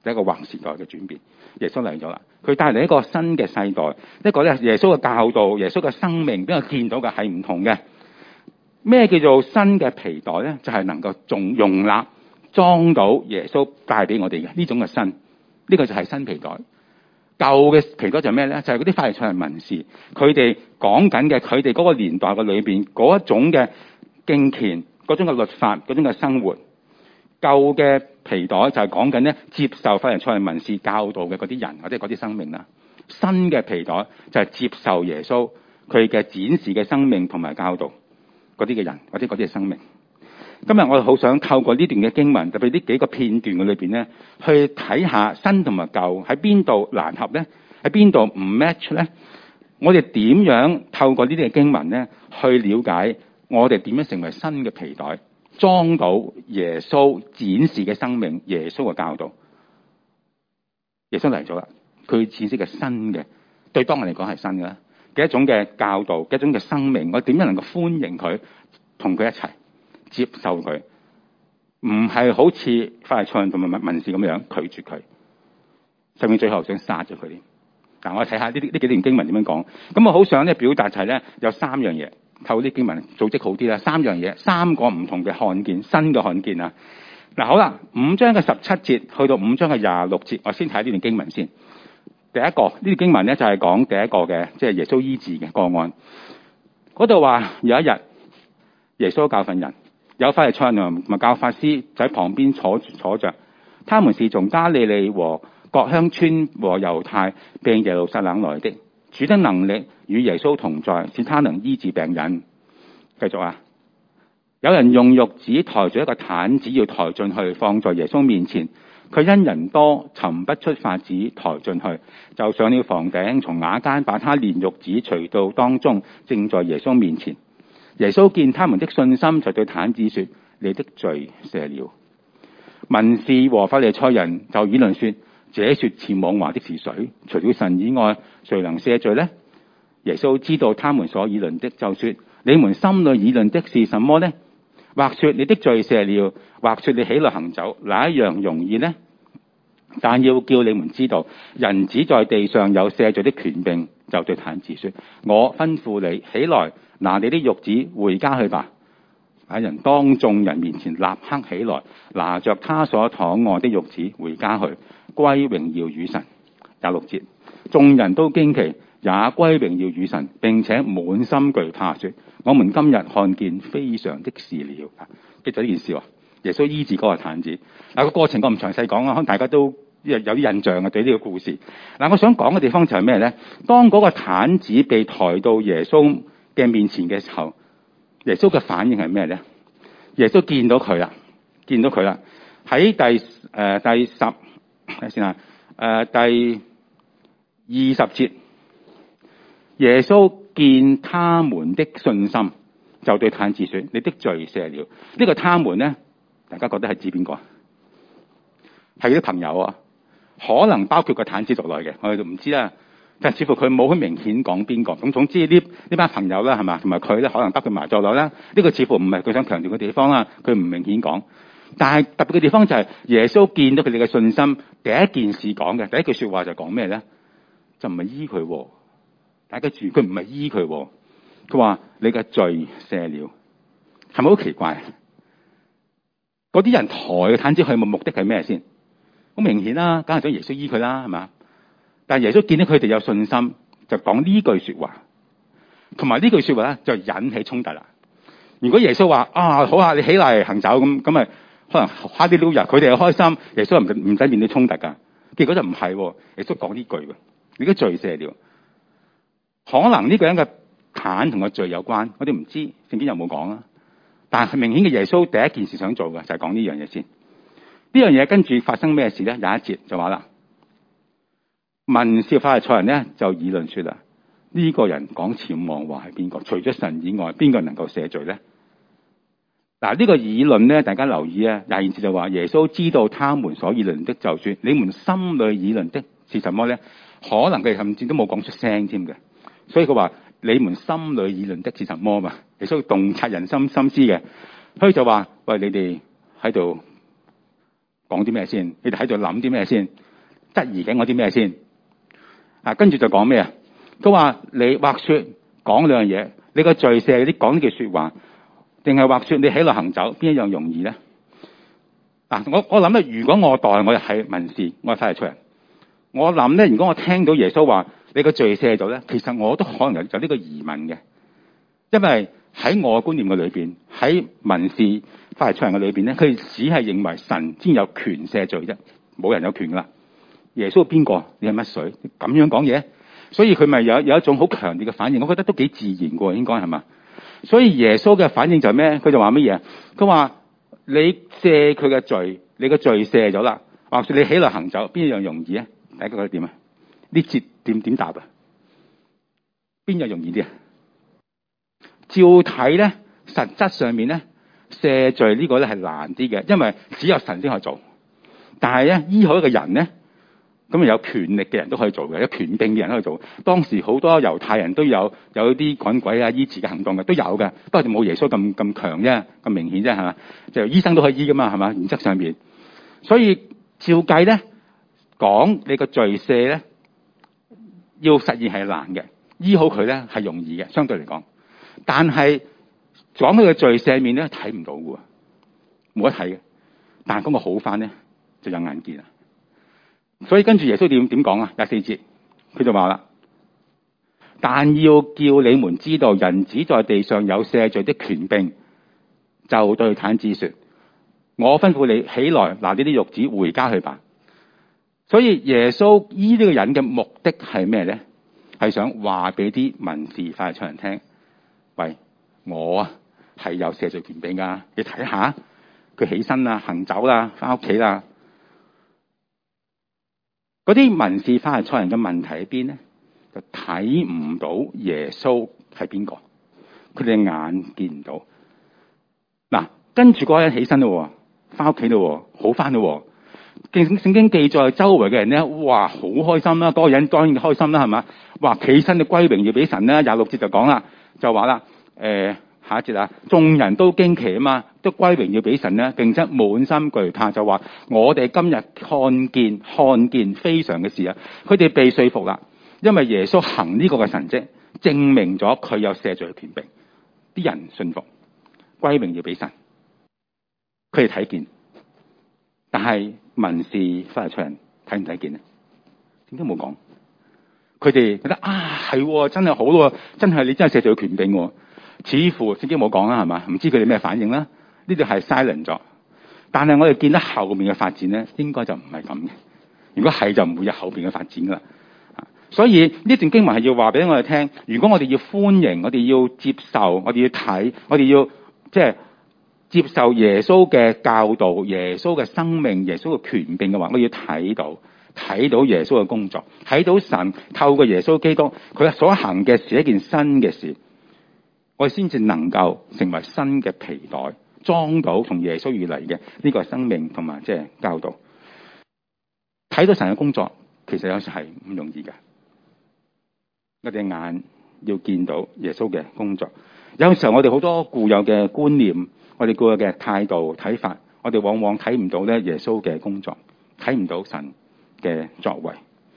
Speaker 1: 第一個劃時代嘅轉變。耶穌嚟咗啦，佢帶嚟一個新嘅世代，一個咧耶穌嘅教導，耶穌嘅生命，俾我見到嘅係唔同嘅。咩叫做新嘅皮袋咧？就係、是、能夠仲容納裝到耶穌帶俾我哋嘅呢種嘅新，呢、這個就係新皮袋。舊嘅皮袋就係咩咧？就係嗰啲法利賽人文士，佢哋講緊嘅，佢哋嗰個年代嘅裏邊嗰一種嘅敬虔，嗰種嘅律法，嗰種嘅生活。舊嘅皮袋就係講緊咧接受法利賽人文士教導嘅嗰啲人或者嗰啲生命啦。新嘅皮袋就係接受耶穌佢嘅展示嘅生命同埋教導嗰啲嘅人或者嗰啲嘅生命。今日我哋好想透過呢段嘅經文，特別呢幾個片段嘅裏邊咧，去睇下新同埋舊喺邊度難合咧，喺邊度唔 match 咧。我哋點樣透過呢啲嘅經文咧，去了解我哋點樣成為新嘅皮袋，裝到耶穌展示嘅生命，耶穌嘅教導。耶穌嚟咗啦，佢展示嘅新嘅，對當人嚟講係新嘅嘅一種嘅教導，嘅一種嘅生命。我點樣能夠歡迎佢，同佢一齊接受佢，唔係好似法利賽人同埋文士咁樣拒絕佢，甚至最後想殺咗佢添。嗱，我睇下呢啲呢幾段經文點樣講。咁我好想咧表達就係咧有三樣嘢，透過啲經文組織好啲啦。三樣嘢，三個唔同嘅看見，新嘅看見啊！嗱，好啦，五章嘅十七節去到五章嘅廿六節，我先睇呢段經文先。第一個呢段經文咧就係講第一個嘅，即係耶穌醫治嘅個案。嗰度話有一日耶穌教訓人，有法利賽人同埋教法師就喺旁邊坐坐着，他們是從加利利和各鄉村和猶太並耶路撒冷來的，主的能力與耶穌同在，使他能醫治病人。繼續啊，有人用褥子抬住一個毯子要抬進去，放在耶穌面前，佢因人多尋不出法子抬進去，就上了房頂，從瓦間把他連褥子除到當中，正在耶穌面前。耶穌見他們的信心，就對毯子說：你的罪赦了。文士和法利賽人就議論說：這說似妄話的是誰？除了神以外，誰能赦罪呢？耶穌知道他們所議論的，就說：你們心裏議論的是什麼呢？或說你的罪赦了，或說你起來行走，哪一樣容易呢？但要叫你們知道，人子在地上有赦罪的權柄。就對毯子說：我吩咐你起來，拿你的褥子回家去吧。喺人當眾人面前立刻起來，拿着他所躺臥的褥子回家去，歸榮耀與神。廿六節，眾人都驚奇，也歸榮耀與神，並且滿心懼怕，說：我們今日看見非常的事了。記住呢件事，耶穌醫治嗰個毯子。嗱，個過程我唔詳細講啊，可能大家都有啲印象啊，對呢個故事。嗱，我想講嘅地方就係咩咧？當嗰個毯子被抬到耶穌嘅面前嘅時候，耶穌嘅反應係咩咧？耶穌見到佢啦，見到佢啦。喺第誒、呃、第十睇先啊，誒、呃、第二十節，耶穌見他們的信心，就對毯子說：你的罪赦了。呢、這個他們咧，大家覺得係指邊個啊？係啲朋友啊？可能包括個毯子族內嘅，我哋就唔知啦。但係似乎佢冇好明顯講邊個。咁總之呢呢班朋友啦，係嘛，同埋佢咧，可能包括埋在內啦。呢、這個似乎唔係佢想強調嘅地方啦。佢唔明顯講，但係特別嘅地方就係耶穌見到佢哋嘅信心，第一件事講嘅第一句說話就講咩咧？就唔係醫佢，大家注意，佢唔係醫佢，佢話你嘅罪赦了，係咪好奇怪？嗰啲人抬嘅毯子，佢嘅目的係咩先？好明顯啦，梗係想耶穌醫佢啦，係嘛？但係耶穌見到佢哋有信心，就講呢句說話，同埋呢句說話咧就引起衝突啦。如果耶穌話啊好啊，你起嚟行走咁，咁咪可能哈利路亞，佢哋又開心，耶穌唔唔使面對衝突噶。結果就唔係，耶穌講呢句，你嘅罪赦了。可能呢個人嘅癱同個罪有關，我哋唔知聖經有冇講啊。但係明顯嘅耶穌第一件事想做嘅就係講呢樣嘢先。呢樣嘢跟住發生咩事咧？有一節就話啦，文士法利賽人咧就議論說啦，呢、這個人講僭妄話係邊個？除咗神以外，邊個能夠赦罪咧？嗱，呢個議論咧，大家留意啊。廿二節就話耶穌知道他們所議論的，就說你們心裏議論的是什麼咧？可能佢哋甚至都冇講出聲添嘅，所以佢話你們心裏議論的是什麼嘛？耶穌洞察人心心思嘅，所以就話喂，你哋喺度講啲咩先？你哋喺度諗啲咩先？質疑緊我啲咩先？啊，跟住就講咩啊？佢話你或說講兩樣嘢，你個罪赦啲講呢句說話，定係或說你起來行走，邊一樣容易咧？啊，我我諗咧，如果我代我係文士，我係法利賽人，我諗咧，如果我聽到耶穌話你個罪赦咗咧，其實我都可能有有呢個疑問嘅，因為喺我嘅觀念嘅裏邊，喺文士法利賽人嘅裏邊咧，佢哋只係認為神先有權赦罪啫，冇人有權噶啦。耶穌係邊個？你係乜水？咁樣講嘢，所以佢咪有有一種好強烈嘅反應，我覺得都幾自然嘅，應該係嘛？所以耶穌嘅反應就係咩？佢就話乜嘢？佢話你赦佢嘅罪，你嘅罪赦咗啦，或者你起來行走，邊一樣容易啊？大家覺得點啊？呢節點點答啊？邊樣容易啲啊？照睇咧，實質上面咧，赦罪呢個咧係難啲嘅，因為只有神先可以做。但係咧，醫好一個人咧，咁啊有權力嘅人都可以做嘅，有權柄嘅人都可以做。當時好多猶太人都有有啲趕鬼啊、醫治嘅行動嘅，都有嘅。不過就冇耶穌咁咁強啫，咁明顯啫，係嘛？就醫生都可以醫噶嘛，係嘛？原則上面，所以照計咧，講你個罪赦咧，要實現係難嘅，醫好佢咧係容易嘅，相對嚟講。但係講佢嘅罪赦面咧睇唔到嘅，冇得睇嘅。但係嗰個好翻咧就有眼見啦。所以跟住耶穌點點講啊？廿四節佢就話啦，但要叫你們知道，人子在地上有赦罪的權柄，就對癱子說：我吩咐你起來，拿呢啲褥子回家去吧。所以耶穌醫呢個人嘅目的係咩咧？係想話俾啲文士法利賽人聽，喂，我啊係有赦罪權柄噶，你睇下佢起身啦，行走啦，翻屋企啦。嗰啲文士法利賽人嘅問題喺邊咧？就睇唔到耶穌係邊個，佢哋眼見唔到。嗱，跟住嗰個人起身咯，翻屋企咯，好翻咯。聖聖經記載周圍嘅人咧，哇，好開心啦！嗰、那個人當然開心啦，係嘛？哇，起身嘅歸榮耀俾神啦。廿六節就講啦，就話啦，誒、呃，下一節啊，眾人都驚奇啊嘛，都歸榮耀俾神咧，並且滿心懼怕，就話我哋今日看見看見非常嘅事啊！佢哋被說服啦，因為耶穌行呢個嘅神蹟，證明咗佢有赦罪嘅權柄，啲人信服，歸榮耀俾神，佢哋睇見。但係文士法利賽人睇唔睇見咧？點解冇講？佢哋覺得啊，係真係好咯，真係你真係赦罪嘅權柄。似乎聖經冇講啦，係嘛？唔知佢哋咩反應啦？呢度係 silent 咗。但係我哋見到後面嘅發展咧，應該就唔係咁嘅。如果係就唔會有後邊嘅發展噶啦。所以呢段經文係要話俾我哋聽，如果我哋要歡迎，我哋要接受，我哋要睇，我哋要即係。接受耶穌嘅教導、耶穌嘅生命、耶穌嘅權柄嘅話，我要睇到睇到耶穌嘅工作，睇到神透過耶穌基督佢所行嘅是一件新嘅事，我哋先至能夠成為新嘅皮袋，裝到從耶穌而嚟嘅呢個生命同埋即係教導。睇到神嘅工作，其實有時係唔容易嘅。我哋眼要見到耶穌嘅工作，有時候我哋好多固有嘅觀念。我哋個嘅態度睇法，我哋往往睇唔到咧耶穌嘅工作，睇唔到神嘅作為。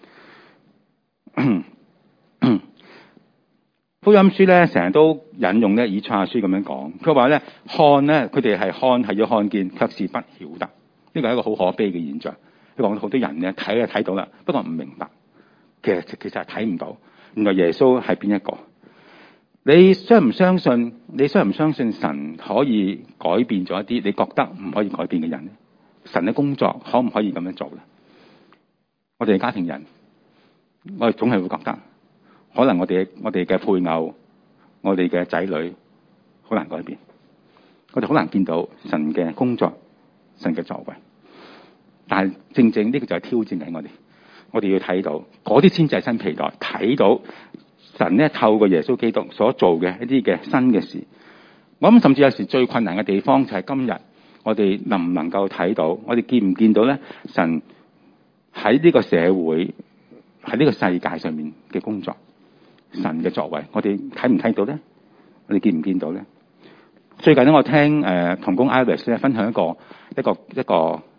Speaker 1: 福音書咧成日都引用咧以賽亞書咁樣講，佢話咧看咧佢哋係看係要看見，卻是不曉得。呢個係一個好可悲嘅現象。佢講好多人咧睇就睇到啦，不過唔明白，其實其實係睇唔到。原來耶穌係邊一個？你相唔相信？你相唔相信神可以改變咗一啲你覺得唔可以改變嘅人咧？神嘅工作可唔可以咁樣做咧？我哋嘅家庭人，我哋總係會覺得，可能我哋我哋嘅配偶、我哋嘅仔女好難改變，我哋好難見到神嘅工作、神嘅作為。但係正正呢個就係挑戰緊我哋，我哋要睇到嗰啲先至係新皮袋，睇到。神咧透過耶穌基督所做嘅一啲嘅新嘅事，我諗甚至有時最困難嘅地方就係今日我哋能唔能夠睇到，我哋見唔見到咧？神喺呢個社會喺呢個世界上面嘅工作，神嘅作為，我哋睇唔睇到咧？我哋見唔見到咧？最近咧，我聽誒同工 Iris 咧分享一個一個一個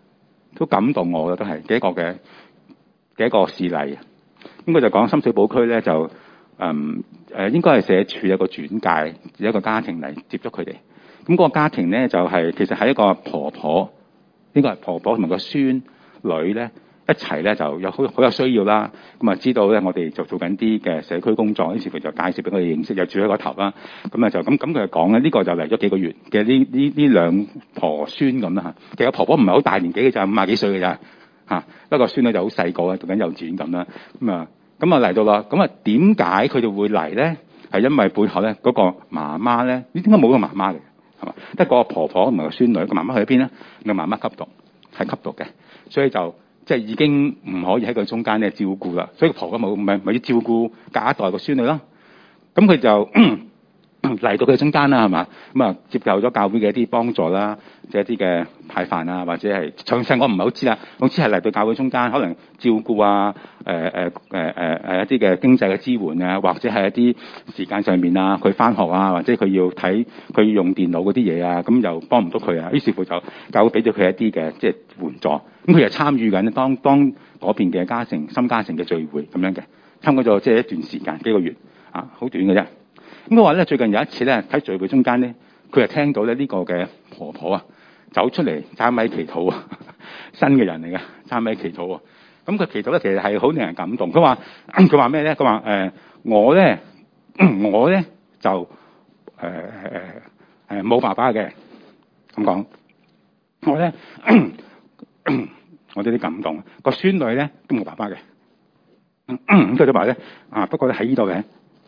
Speaker 1: 都感動我嘅，都係嘅一個嘅嘅一個事例。咁佢就講深水埗區咧就嗯誒應該係社署有個轉介，有一個家庭嚟接觸佢哋。咁、那、嗰個家庭咧就係、是、其實係一個婆婆，應該係婆婆同埋個孫女咧一齊咧就有好好有需要啦。咁啊知道咧我哋就做緊啲嘅社區工作，於是乎就介紹俾佢哋認識，又住喺個頭啦。咁啊就咁咁佢就講咧，呢、這個就嚟咗幾個月嘅呢呢呢兩婆孫咁啦嚇。其實婆婆唔係好大年紀嘅，就係五廿幾歲嘅咋嚇，不過孫女就好細個啊，讀緊幼稚園咁啦。咁啊咁啊嚟到啦。咁啊點解佢哋會嚟咧？係因為背後咧嗰個媽媽咧，你點解冇個媽媽嘅？係嘛？得個婆婆同埋個孫女，個媽媽去咗邊咧？個媽媽吸毒，係吸毒嘅，所以就即係已經唔可以喺佢中間咧照顧啦。所以個婆婆冇咪咪要照顧下一代個孫女咯。咁佢就嚟到佢中間啦，係嘛？咁啊接受咗教會嘅一啲幫助啦，即係一啲嘅派飯啊，或者係詳細我唔係好知啦。總之係嚟到教會中間，可能照顧啊，誒誒誒誒誒一啲嘅經濟嘅支援啊，或者係一啲時間上面啊，佢翻學啊，或者佢要睇佢用電腦嗰啲嘢啊，咁又幫唔到佢啊。於是乎就教會俾咗佢一啲嘅即係援助。咁佢又參與緊當當嗰邊嘅家庭新家庭嘅聚會咁樣嘅，參加咗即係一段時間幾個月啊，好短嘅啫。咁佢話咧，最近有一次咧喺聚會中間咧，佢就聽到咧呢個嘅婆婆啊走出嚟揸咪祈禱啊，新嘅人嚟嘅揸咪祈禱啊。咁佢祈禱咧其實係好令人感動。佢話佢話咩咧？佢話誒我咧我咧就誒誒誒冇爸爸嘅咁講。我咧我哋啲感動，個孫女咧都冇爸爸嘅。咁佢就話咧啊，不過咧喺呢度嘅。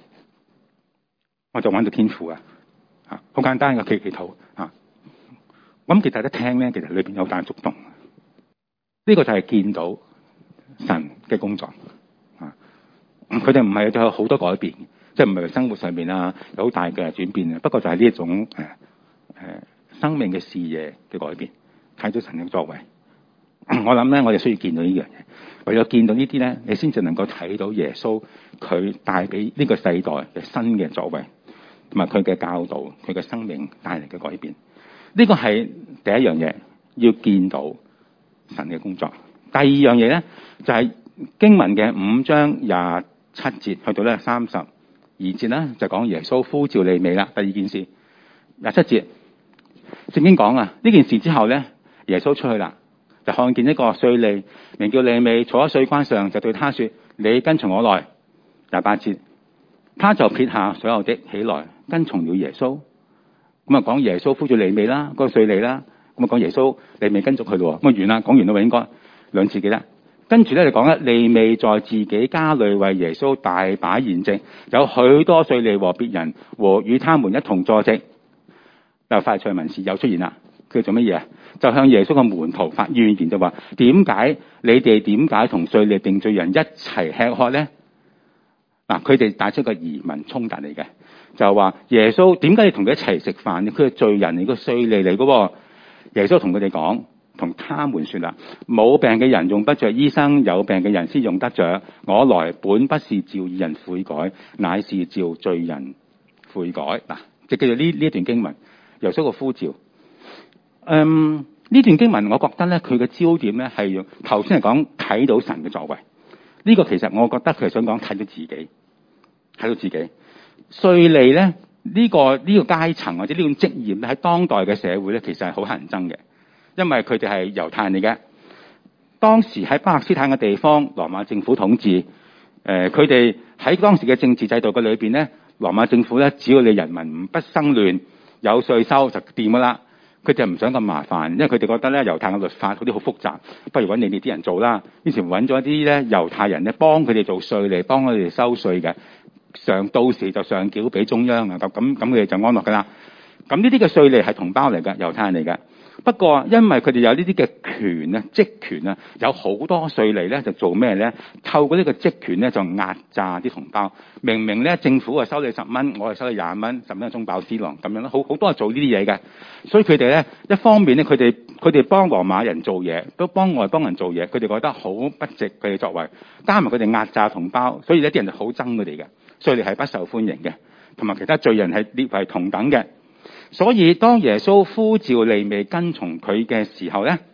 Speaker 1: 我就揾到天父啊！啊，好簡單嘅祈祈禱啊！咁其實一聽咧，其實裏邊有好大觸動。呢、這個就係見到神嘅工作啊！佢哋唔係有好多改變，即係唔係生活上面啊有好大嘅轉變啊。不過就係呢一種誒誒、呃、生命嘅視野嘅改變，睇到神嘅作為。我諗咧，我哋需要見到呢樣嘢。為咗見到呢啲咧，你先至能夠睇到耶穌佢帶俾呢個世代嘅新嘅作為。同埋佢嘅教導，佢嘅生命帶嚟嘅改變，呢個係第一樣嘢，要見到神嘅工作。第二樣嘢咧，就係經文嘅五章廿七節去到咧三十二節啦，就講耶穌呼召利未啦。第二件事，廿七節聖經講啊，呢件事之後咧，耶穌出去啦，就看見一個稅吏名叫利未坐喺稅關上，就對他說：你跟從我來。廿八節，他就撇下所有的起來。跟從了耶穌，咁啊講耶穌呼召利未啦，嗰個稅吏啦，咁啊講耶穌利未跟咗佢咯，咁啊完啦，講完啦，應該兩次記得。跟住咧就講咧，利未在自己家裏為耶穌大擺筵席，有許多稅吏和別人和與他們一同坐席。又法利賽文士又出現啦，佢做乜嘢啊？就向耶穌嘅門徒發怨言，就話：點解你哋點解同稅吏定罪人一齊吃喝咧？嗱，佢哋帶出個疑問衝突嚟嘅。就話耶穌點解要同佢一齊食飯？佢係罪人嚟，個稅吏嚟嘅。耶穌同佢哋講，同他們說啦：冇病嘅人用不着醫生，有病嘅人先用得着。我來本不是召義人悔改，乃是召罪人悔改。嗱，就記住呢呢一段經文，耶穌個呼召。嗯，呢段經文我覺得咧，佢嘅焦點咧係用頭先係講睇到神嘅作為。呢、這個其實我覺得佢係想講睇到自己，睇到自己。稅吏咧呢個呢個階層或者呢種職業咧喺當代嘅社會咧，其實係好乞人憎嘅，因為佢哋係猶太人嚟嘅。當時喺巴勒斯坦嘅地方，羅馬政府統治，誒佢哋喺當時嘅政治制度嘅裏邊咧，羅馬政府咧只要你人民唔不生亂，有稅收就掂噶啦。佢哋唔想咁麻煩，因為佢哋覺得咧猶太嘅律法嗰啲好複雜，不如揾你哋啲人做啦。於是揾咗一啲咧猶太人咧幫佢哋做稅吏，幫佢哋收稅嘅。上到時就上繳俾中央啊，咁咁咁佢哋就安樂噶啦。咁呢啲嘅稅吏係同胞嚟噶，猶太人嚟噶。不過因為佢哋有呢啲嘅權啊、職權啊，有好多稅吏咧就做咩咧？透過呢個職權咧就壓榨啲同胞。明明咧政府啊收你十蚊，我係收你廿蚊，十蚊中飽私囊咁樣啦。好好多係做呢啲嘢嘅。所以佢哋咧一方面咧，佢哋佢哋幫羅馬人做嘢，都幫外邦人做嘢。佢哋覺得好不值佢哋作為，加埋佢哋壓榨同胞，所以呢啲人就好憎佢哋嘅。稅吏係不受歡迎嘅，同埋其他罪人係列為同等嘅。所以當耶穌呼召利未跟從佢嘅時候咧，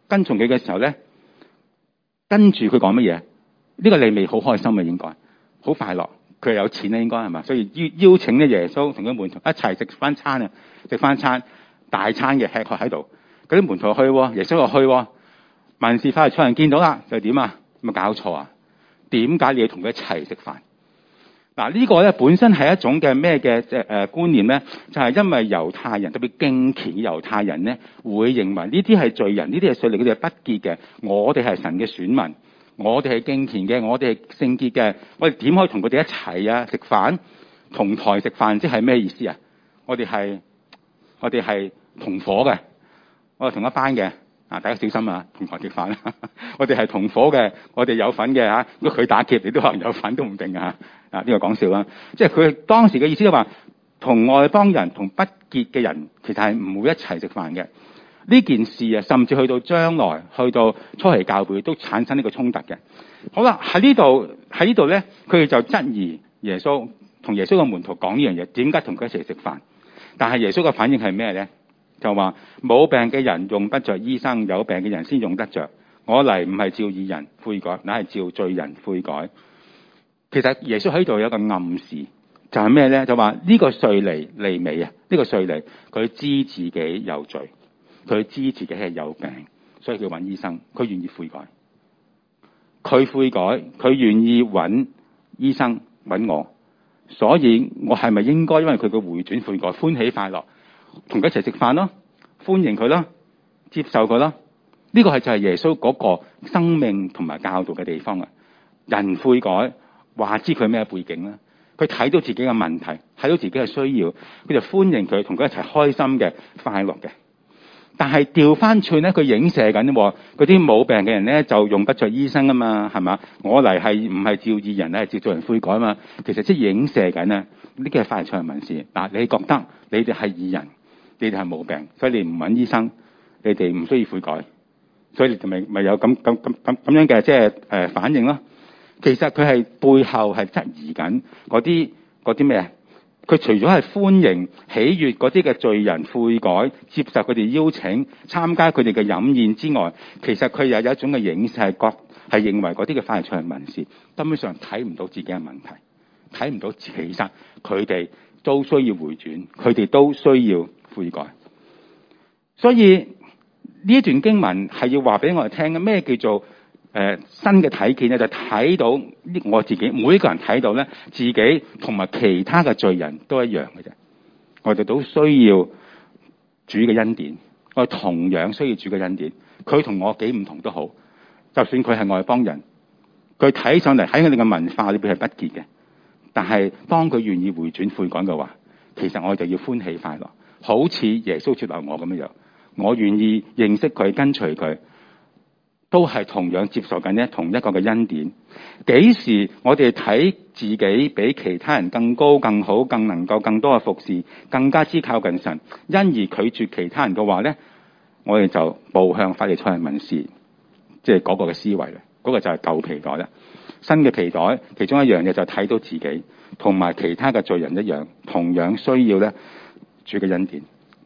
Speaker 1: 跟從佢嘅時候咧，跟住佢講乜嘢？呢個利未好開心啊，應該好快樂。佢係有錢咧，應該係嘛？所以邀邀請咧耶穌同佢門徒一齊食翻餐啊，食翻餐大餐嘅吃喝喺度。嗰啲門徒去，耶穌又去。文士法利賽人見到啦，就點啊？有冇搞錯啊？點解你要同佢一齊食飯？嗱，呢個咧本身係一種嘅咩嘅即係誒觀念咧，就係、是、因為猶太人特別敬虔嘅猶太人咧，會認為呢啲係罪人，呢啲係稅吏，佢哋係不潔嘅。我哋係神嘅選民，我哋係敬虔嘅，我哋係聖潔嘅，我哋點可以同佢哋一齊啊食飯？同台食飯即係咩意思啊？我哋係我哋係同伙嘅，我哋同一班嘅。啊！大家小心啊！同台食飯啦，我哋係同伙嘅，我哋有份嘅嚇。如果佢打劫，你都可能有份都唔定嘅嚇。啊！呢個講笑啦，即係佢當時嘅意思就話，同外邦人、同不潔嘅人，其實係唔會一齊食飯嘅。呢件事啊，甚至去到將來，去到初期教會都產生呢個衝突嘅。好啦，喺呢度喺呢度咧，佢哋就質疑耶穌，同耶穌嘅門徒講呢樣嘢，點解同佢一齊食飯？但係耶穌嘅反應係咩咧？就話冇病嘅人用不着醫生，有病嘅人先用得着。我嚟唔係召義人悔改，乃係召罪人悔改。其實耶穌喺度有一個暗示，就係咩咧？就話呢個稅吏利未啊，呢個稅吏佢知自己有罪，佢知自己係有病，所以佢揾醫生，佢願意悔改。佢悔改，佢願意揾醫生揾我，所以我係咪應該因為佢嘅回轉悔改，歡喜快樂？同佢一齊食飯咯，歡迎佢咯，接受佢咯。呢個係就係耶穌嗰個生命同埋教導嘅地方啊！人悔改，話知佢咩背景啦？佢睇到自己嘅問題，睇到自己嘅需要，佢就歡迎佢，同佢一齊開心嘅、快樂嘅。但係調翻轉咧，佢影射緊喎，嗰啲冇病嘅人咧就用不着醫生啊嘛，係嘛？我嚟係唔係召義人咧，係召罪人悔改啊嘛？其實即係影射緊啊！呢啲係法利賽人文士嗱，你覺得你哋係義人？你哋係冇病，所以你唔揾醫生，你哋唔需要悔改，所以你就咪咪有咁咁咁咁咁樣嘅即係誒反應咯。其實佢係背後係質疑緊嗰啲嗰啲咩啊？佢除咗係歡迎喜悅嗰啲嘅罪人悔改，接受佢哋邀請參加佢哋嘅飲宴之外，其實佢又有一種嘅影射，係覺係認為嗰啲嘅法利賽人文士根本上睇唔到自己嘅問題，睇唔到其實佢哋都需要回轉，佢哋都需要悔改。所以呢一段經文係要話俾我哋聽嘅，咩叫做誒、呃、新嘅睇見咧？就睇到我自己每一個人睇到咧，自己同埋其他嘅罪人都一樣嘅啫。我哋都需要主嘅恩典，我哋同樣需要主嘅恩典。佢同我幾唔同都好，就算佢係外邦人，佢睇上嚟喺我哋嘅文化裏邊係不潔嘅，但係當佢願意回轉悔改嘅話，其實我哋就要歡喜快樂。好似耶穌接納我咁樣，我願意認識佢，跟隨佢，都係同樣接受緊呢同一個嘅恩典。幾時我哋睇自己比其他人更高、更好、更能夠更多嘅服侍，更加之靠近神，因而拒絕其他人嘅話咧，我哋就步向法利賽人文士，即係嗰個嘅思維咧。嗰、嗰個就係舊皮袋啦。新嘅皮袋，其中一樣嘢就睇到自己同埋其他嘅罪人一樣，同樣需要咧主嘅恩典。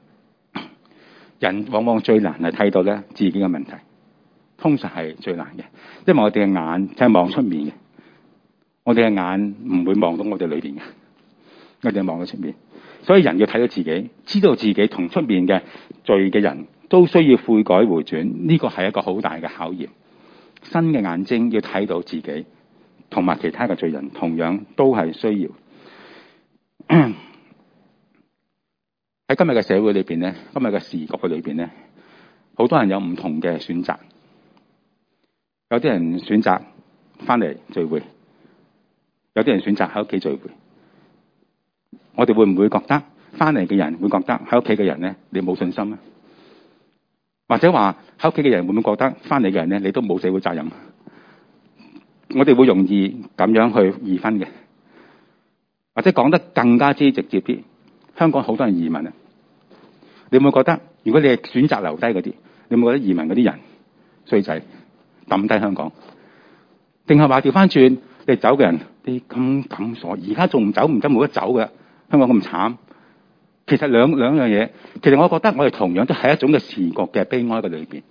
Speaker 1: 人往往最難係睇到咧自己嘅問題，通常係最難嘅，因為我哋嘅眼就係望出面嘅，我哋嘅眼唔會望到我哋裏邊嘅，我哋望到出面。所以人要睇到自己，知道自己同出面嘅罪嘅人都需要悔改回轉，呢個係一個好大嘅考驗。新嘅眼睛要睇到自己同埋其他嘅罪人，同樣都係需要。喺今日嘅社會裏邊咧，今日嘅時局嘅裏邊咧，好多人有唔同嘅選擇。有啲人選擇翻嚟聚會，有啲人選擇喺屋企聚會。我哋會唔會覺得翻嚟嘅人會覺得喺屋企嘅人咧，你冇信心啊？或者話喺屋企嘅人會唔會覺得翻嚟嘅人咧，你都冇社會責任？我哋會容易咁樣去二分嘅，或者講得更加之直接啲。香港好多人移民啊！你有冇覺得，如果你係選擇留低嗰啲，你有冇覺得移民嗰啲人衰仔抌低香港？定係話調翻轉，你走嘅人，你咁咁傻，而家仲唔走唔得冇得走嘅？香港咁慘，其實兩兩樣嘢，其實我覺得我哋同樣都係一種嘅視覺嘅悲哀嘅裏邊。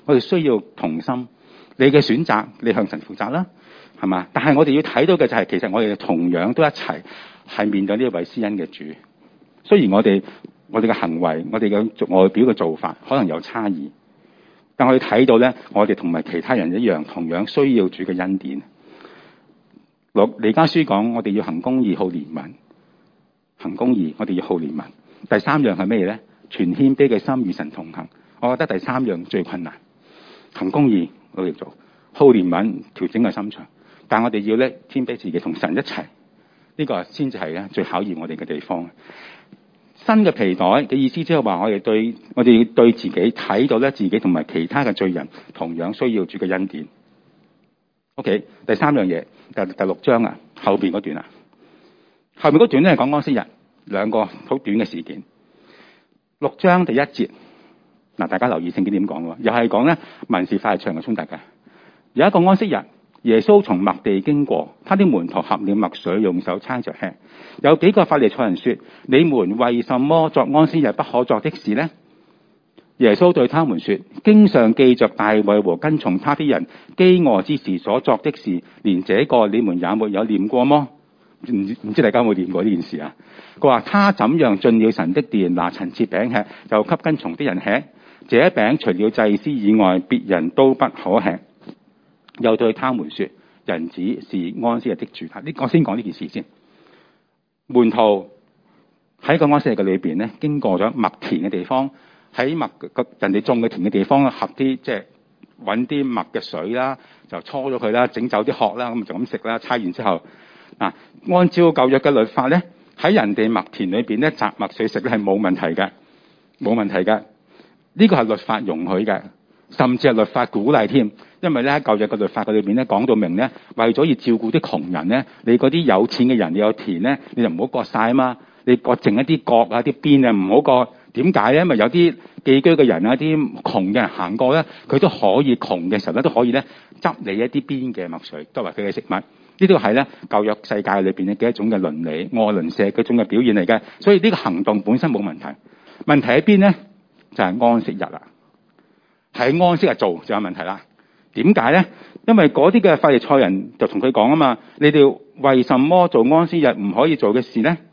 Speaker 1: 我哋需要同心。你嘅選擇，你向神負責啦，係嘛？但係我哋要睇到嘅就係、是，其實我哋同樣都一齊係面對呢一位施恩嘅主。雖然我哋我哋嘅行為，我哋嘅外表嘅做法可能有差異，但我哋睇到咧，我哋同埋其他人一樣，同樣需要主嘅恩典。彌迦書講，我哋要行公義、好憐憫。行公義，我哋要好憐憫。第三樣係咩咧？全謙卑嘅心與神同行。我覺得第三樣最困難。行公義，努力做；好憐憫，調整個心腸。但我哋要咧謙卑自己，同神一齊。呢、這個先至係咧最考驗我哋嘅地方。新嘅皮袋嘅意思，即係話我哋對我哋要對自己睇到咧，自己同埋其他嘅罪人同樣需要主嘅恩典。OK， 第三樣嘢，第第六章啊，後邊嗰段啊，後邊嗰段咧係講安息日，兩個好短嘅事件。六章第一節，嗱，大家留意聖經點講喎，又係講咧民事法律上嘅衝突嘅。有一個安息日，耶穌從麥地經過，他的門徒合了麥穗，用手猜着吃。有幾個法利賽人說：你們為什麼作安息日不可作的事呢？耶穌對他們說：經上記着大衛和跟從他的人飢餓之時所作的事，連這個你們也沒有念過麼？唔唔知大家有冇念過呢件事啊？佢話：他怎樣進了神的殿，拿陳設餅吃，就給跟從的人吃。這餅除了祭司以外，別人都不可吃。又對他們說：人子是安息日的主。呢，我先講呢件事先。門徒喺個安息日嘅裏邊咧，經過咗麥田嘅地方。喺麥個人哋種嘅田嘅地方，合啲即係揾啲麥嘅水啦，就搓咗佢啦，整走啲殼啦，咁就咁食啦。猜完之後，啊，按照舊約嘅律法咧，喺人哋麥田裏邊咧，摘麥穗食咧係冇問題嘅，冇問題嘅。呢個係律法容許嘅，甚至係律法鼓勵添。因為咧喺舊約嘅律法嘅裏邊咧，講到明咧，為咗要照顧啲窮人咧，你嗰啲有錢嘅人，你有田咧，你就唔好割晒啊嘛，你割剩一啲角啊、啲邊啊，唔好割。點解咧？因為有啲寄居嘅人啊，啲窮嘅人行過咧，佢都可以窮嘅時候咧，都可以咧執你一啲邊嘅麥穗作為佢嘅食物。呢啲係咧舊約世界裏邊咧嘅一種嘅倫理、愛鄰舍嘅一種嘅表現嚟嘅。所以呢個行動本身冇問題。問題喺邊咧？就係、是、安息日啦。喺安息日做就有問題啦。點解咧？因為嗰啲嘅法利賽人就同佢講啊嘛，你哋為什麼做安息日唔可以做嘅事咧？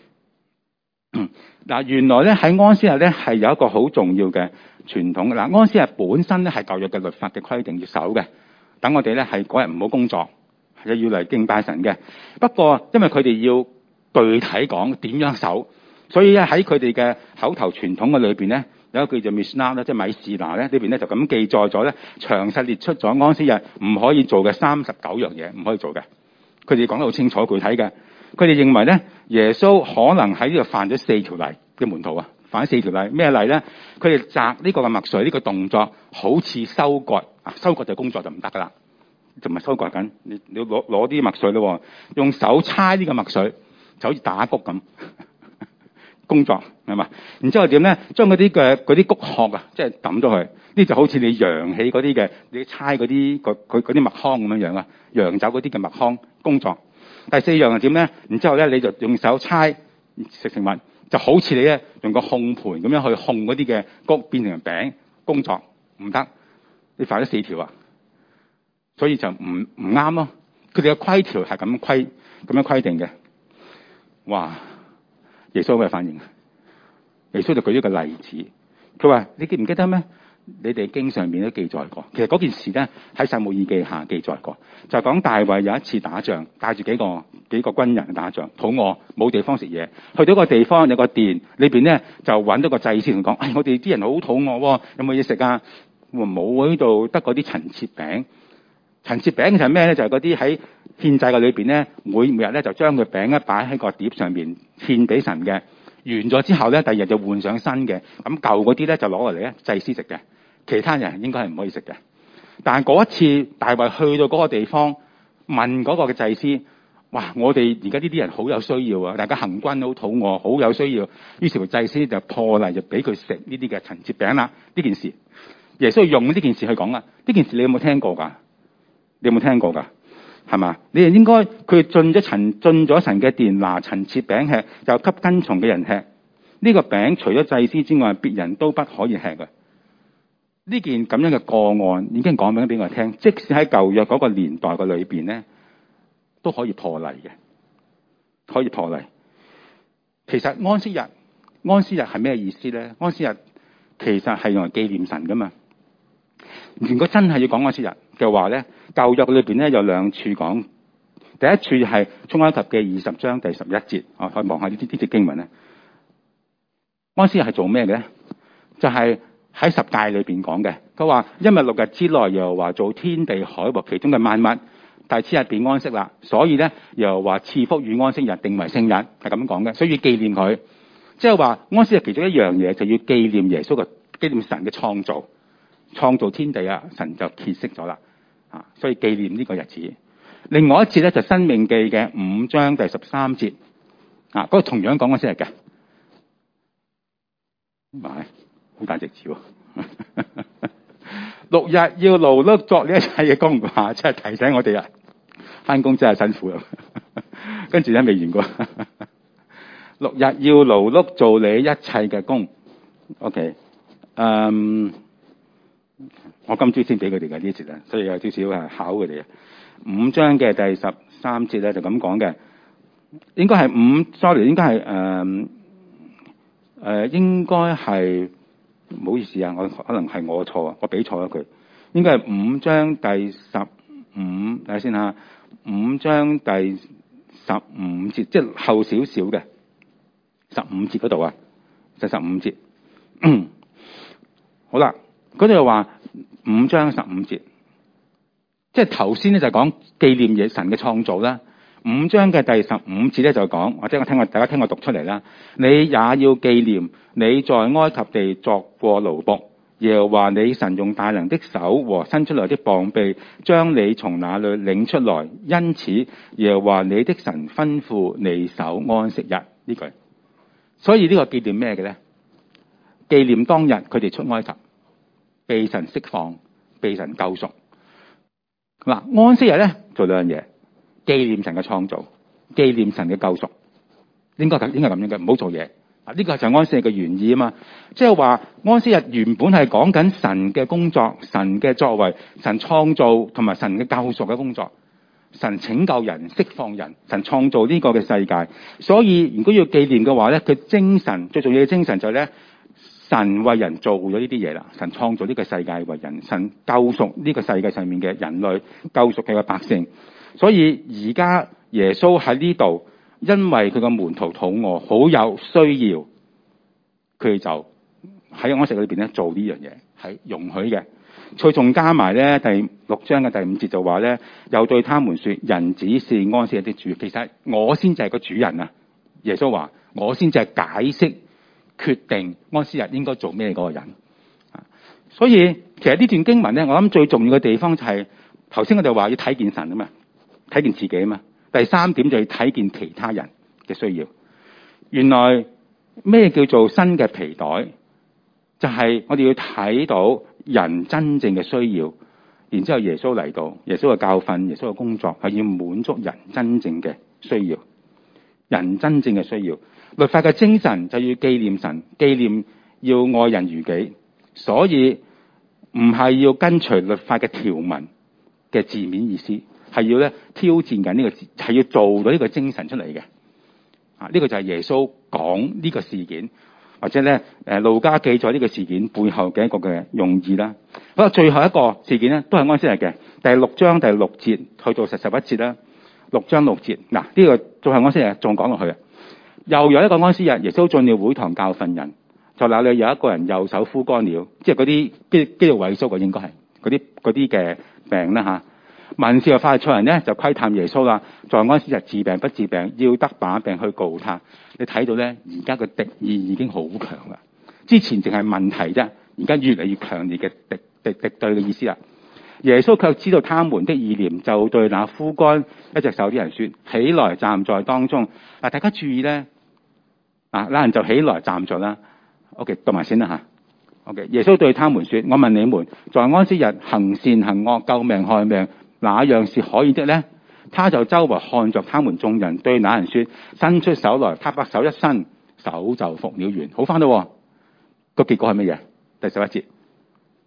Speaker 1: 嗱，原來咧喺安息日咧係有一個好重要嘅傳統。嗱，安息日本身咧係舊約嘅律法嘅規定要守嘅。等我哋咧係嗰日唔好工作，係要嚟敬拜神嘅。不過因為佢哋要具體講點樣守，所以咧喺佢哋嘅口頭傳統嘅裏邊咧，有一個叫做 Mishnah 咧，即係米士拿咧呢邊咧就咁記載咗咧，詳細列出咗安息日唔可以做嘅三十九樣嘢唔可以做嘅。佢哋講得好清楚具體嘅。佢哋認為咧，耶穌可能喺呢度犯咗四條例嘅門徒啊，犯咗四條例咩例咧？佢哋摘呢個嘅麥穗呢個動作，好似收割啊，收割就工作就唔得噶啦，就唔係收割緊，你你要攞攞啲麥穗咯，用手猜呢個麥穗，就好似打穀咁工作係嘛？然之後點咧？將嗰啲嘅嗰啲穀殼啊，即係抌咗佢，呢就好似你揚起嗰啲嘅，你猜嗰啲嗰嗰啲麥糠咁樣樣啊，揚走嗰啲嘅麥糠工作。第四樣係點咧？然之後咧，你就用手猜食食物，就好似你咧用個控盤咁樣去控嗰啲嘅穀變成餅工作，唔得，你犯咗四條啊，所以就唔唔啱咯。佢哋嘅規條係咁規咁樣規定嘅。哇！耶穌嘅反應，耶穌就舉咗個例子，佢話：你記唔記得咩？你哋經上面都記載過，其實嗰件事咧喺撒母耳記下記載過，就講大衛有一次打仗，帶住幾個幾個軍人打仗，肚餓冇地方食嘢，去到個地方有個殿裏邊咧就揾到個祭司同講：哎，我哋啲人好肚餓，有冇嘢食啊？冇喎，呢度得嗰啲陳設餅。陳設餅就係咩咧？就係嗰啲喺獻祭嘅裏邊咧，每每日咧就將個餅咧擺喺個碟上面獻俾神嘅。完咗之後咧，第二日就換上新嘅。咁舊嗰啲咧就攞落嚟咧祭司食嘅，其他人應該係唔可以食嘅。但係嗰一次大衛去到嗰個地方問嗰個嘅祭司：哇！我哋而家呢啲人好有需要啊，大家行軍好肚餓，好有需要。於是乎祭司就破例就俾佢食呢啲嘅陳設餅啦。呢件事耶穌用呢件事去講啊。呢件事你有冇聽過㗎？你有冇聽過㗎？係嘛？你哋應該佢進咗陳進咗神嘅殿，拿陳設餅吃，就給跟從嘅人吃。呢、這個餅除咗祭司之外，別人都不可以吃嘅。 呢件咁樣嘅個案已經講緊俾我聽，即使喺舊約嗰個年代嘅裏邊咧，都可以破例嘅，可以破例。其實安息日，安息日係咩意思咧？安息日其實係用嚟紀念神噶嘛。如果真係要講安息日嘅話咧，舊約裏邊咧有兩處講。第一處係出埃及嘅二十章第十一節，我可以望下呢啲呢啲經文咧。安息日係做咩嘅咧？就係、是、喺十誡裏邊講嘅。佢話因為六日之內又話做天地海和其中嘅萬物，第七日便安息啦。所以咧又話賜福與安息日定為聖日，係咁講嘅。所以要紀念佢，即係話安息日其中一樣嘢就要紀念耶穌嘅紀念神嘅創造，創造天地啊，神就歇息咗啦啊，所以紀念呢個日子。另外一節咧就申命記嘅五章第十三節啊，嗰、那個同樣講安息日嘅，唔係好大隻字喎。六日要勞碌作呢一切嘅工，啊，真係提醒我哋啊，翻工真係辛苦啊。跟住咧未完過，六日要勞碌做你一切嘅工。OK， 嗯、um，我今朝先俾佢哋嘅呢節啊，所以有少少係考佢哋啊。五章嘅第十三節咧就咁講嘅，應該係五 sorry 應該係誒誒應該係唔好意思啊，我可能係我錯啊，我俾錯咗佢，應該係五章第十五，睇下先吓，五章第十五節，即係後少少嘅十五節嗰度啊，就十五節。好啦，嗰度又話五章十五節。即係頭先咧就講紀念嘢神嘅創造啦，五章嘅第十五節咧就講，或者我聽我大家聽我讀出嚟啦。你也要紀念你在埃及地作過奴僕，耶和華你神用大能的手和伸出來的膀臂將你從那裏領出來，因此耶和華你的神吩咐你守安息日呢句。所以呢個紀念咩嘅咧？紀念當日佢哋出埃及，被神釋放，被神救贖。嗱，安息日咧做兩樣嘢，紀念神嘅創造，紀念神嘅救贖，應該應該咁樣嘅，唔好做嘢。啊，呢個就係安息日嘅原意啊嘛，即係話安息日原本係講緊神嘅工作、神嘅作為、神創造同埋神嘅救贖嘅工作，神拯救人、釋放人，神創造呢個嘅世界。所以如果要紀念嘅話咧，佢精神最重要嘅精神就係咧。神為人做咗呢啲嘢啦，神創造呢個世界為人，神救贖呢個世界上面嘅人類，救贖佢嘅百姓。所以而家耶穌喺呢度，因為佢個門徒肚餓，好有需要，佢就喺安息裏邊咧做呢樣嘢，係容許嘅。佢仲加埋咧第六章嘅第五節就話咧，又對他們說：人子是安息日的主。其實我先至係個主人啊！耶穌話：我先至係解釋。決定安息日應該做咩嗰個人啊，所以其實呢段經文咧，我諗最重要嘅地方就係頭先我哋話要睇見神啊嘛，睇見自己啊嘛。第三點就要睇見其他人嘅需要。原來咩叫做新嘅皮袋？就係我哋要睇到人真正嘅需要，然之後耶穌嚟到，耶穌嘅教訓，耶穌嘅工作係要滿足人真正嘅需要，人真正嘅需要。律法嘅精神就要紀念神，紀念要愛人如己，所以唔係要跟隨律法嘅條文嘅字面意思，係要咧挑戰緊呢個字，係要做到呢個精神出嚟嘅。啊，呢個就係耶穌講呢個事件，或者咧誒路加記載呢個事件背後嘅一個嘅用意啦。好啦，最後一個事件咧都係安息日嘅，第六章第六節去到十十一節啦，六章六節。嗱，呢個最後安息日仲講落去啊。又有一個安息日，耶穌進了會堂教訓人，就那裏有一個人右手枯乾了，即係嗰啲肌肌肉萎縮嘅，應該係嗰啲嗰啲嘅病啦吓。文士和法利賽人咧就窺探耶穌啦，在安息日治病不治病，要得把柄去告他。你睇到咧，而家嘅敵意已經好強啦。之前淨係問題啫，而家越嚟越強烈嘅敵敵敵對嘅意思啦。耶穌卻知道他們的意念，就對那枯乾一隻手啲人說：起來站在當中。嗱，大家注意咧。啊！那人就起來站着啦。OK， 讀埋先啦吓。OK， 耶穌對他們說：我問你們，在安息日行善行惡、救命害命，哪樣是可以的呢？他就周圍看着他們眾人，對那人說：伸出手來。他把手一伸，手就復了原，好翻咯。個結果係乜嘢？第十一節，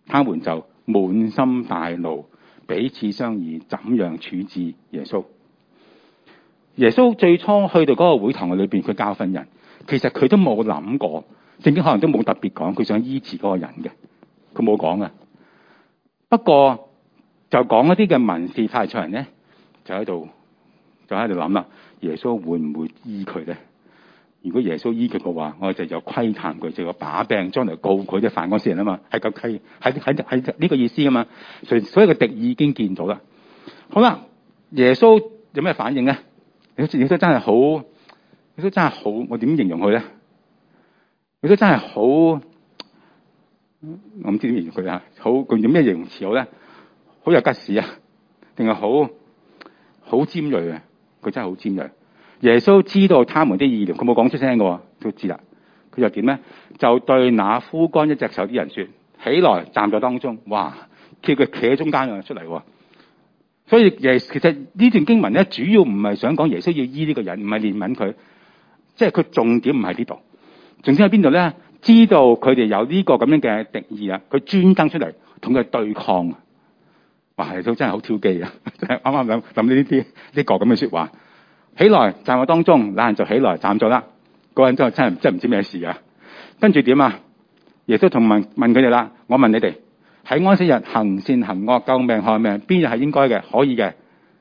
Speaker 1: 他們就滿心大怒，彼此商議怎樣處置耶穌。耶穌最初去到嗰個會堂嘅裏邊，佢教訓人，其實佢都冇諗過，聖經可能都冇特別講佢想醫治嗰個人嘅，佢冇講嘅。不過就講一啲嘅文士法利賽人咧，就喺度就喺度諗啦，耶穌會唔會醫佢咧？如果耶穌醫佢嘅話，我哋就有窺探佢，就有把柄將來告佢啲犯案事人啊嘛，係咁係喺喺喺呢個意思啊嘛。所以所以個敵意已經見到啦。好啦，耶穌有咩反應咧？耶穌耶穌真係好，耶穌真係好，我點形容佢咧？耶穌真係好，我唔知點形容佢啊。好，佢用咩形容詞好咧？好有吉事啊，定係好好尖銳啊？佢真係好尖銳。耶穌知道他們的意念，佢冇講出聲嘅，都知啦。佢就點咧？就對那枯乾一隻手啲人說：起來，站在當中。哇！叫佢企喺中間啊，出嚟。所以耶，其實呢段經文咧，主要唔係想講耶穌要醫呢個人，唔係憐憫佢，即係佢重點唔係呢度。重點喺邊度咧？知道佢哋有呢個咁樣嘅敵意啊，佢專登出嚟同佢對抗。哇！耶穌真係好挑機啊！真係啱啱諗諗呢啲呢個咁嘅說話。起來，站喺當中，那人就起來站咗啦。嗰人真係真係真係唔知咩事啊！跟住點啊？耶穌同問問佢哋啦：我問你哋喺安息日行善行惡、救命害命，邊日係應該嘅、可以嘅？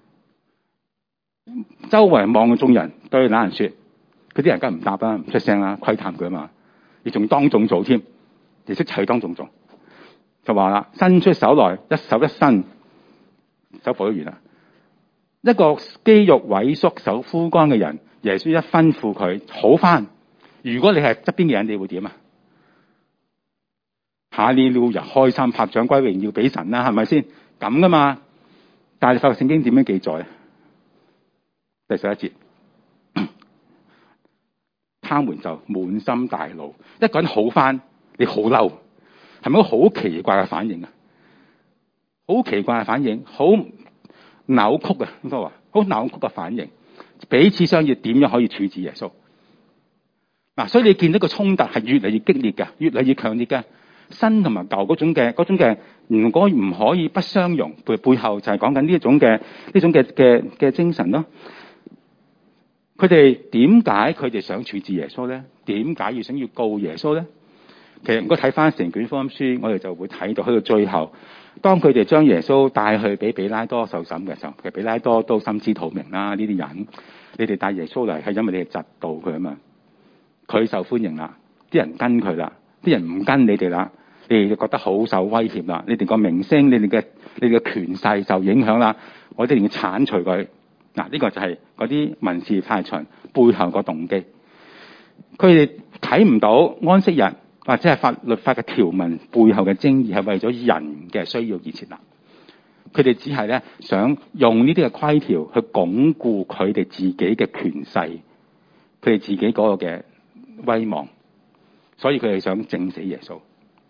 Speaker 1: 周圍望眾人對那人說：嗰啲人梗係唔答啦，唔出聲啦，窺探佢啊嘛。你仲當眾做添，耶穌齊當眾做，就話啦：伸出手來，一手一伸，手扶咗完啦。一個肌肉萎縮、手枯乾嘅人，耶穌一吩咐佢好翻。如果你係側邊嘅人，你會點啊？哈利路亞，開心拍掌歸榮耀俾神啦，係咪先咁噶嘛？但係你發覺聖經點樣記載？第十一節，他們就滿心大怒。一個人好翻，你好嬲，係咪一個好奇怪嘅反應啊？好奇怪嘅反應，好扭曲啊，應該話好扭曲嘅反應。彼此商議點樣可以處置耶穌嗱，所以你見到個衝突係越嚟越激烈嘅，越嚟越強烈嘅。新同埋舊嗰種嘅嗰種嘅，如果唔可以不相容，背背後就係講緊呢一種嘅呢種嘅嘅嘅精神咯。佢哋點解佢哋想處置耶穌咧？點解要想要告耶穌咧？其實如果睇翻成卷福音書，我哋就會睇到去到最後，當佢哋將耶穌帶去俾彼拉多受審嘅時候，其實彼拉多都心知肚明啦。呢啲人，你哋帶耶穌嚟係因為你哋嫉妒佢啊嘛，佢受歡迎啦，啲人跟佢啦，啲人唔跟你哋啦，你哋就覺得好受威脅啦，你哋個名聲、你哋嘅你哋嘅權勢受影響啦，我哋一定要剷除佢。嗱，呢個就係嗰啲民事法律背後個動機。佢哋睇唔到安息日或者係法律法嘅條文背後嘅精義係為咗人嘅需要而設立。佢哋只係咧想用呢啲嘅規條去鞏固佢哋自己嘅權勢，佢哋自己嗰個嘅威望，所以佢哋想整死耶穌。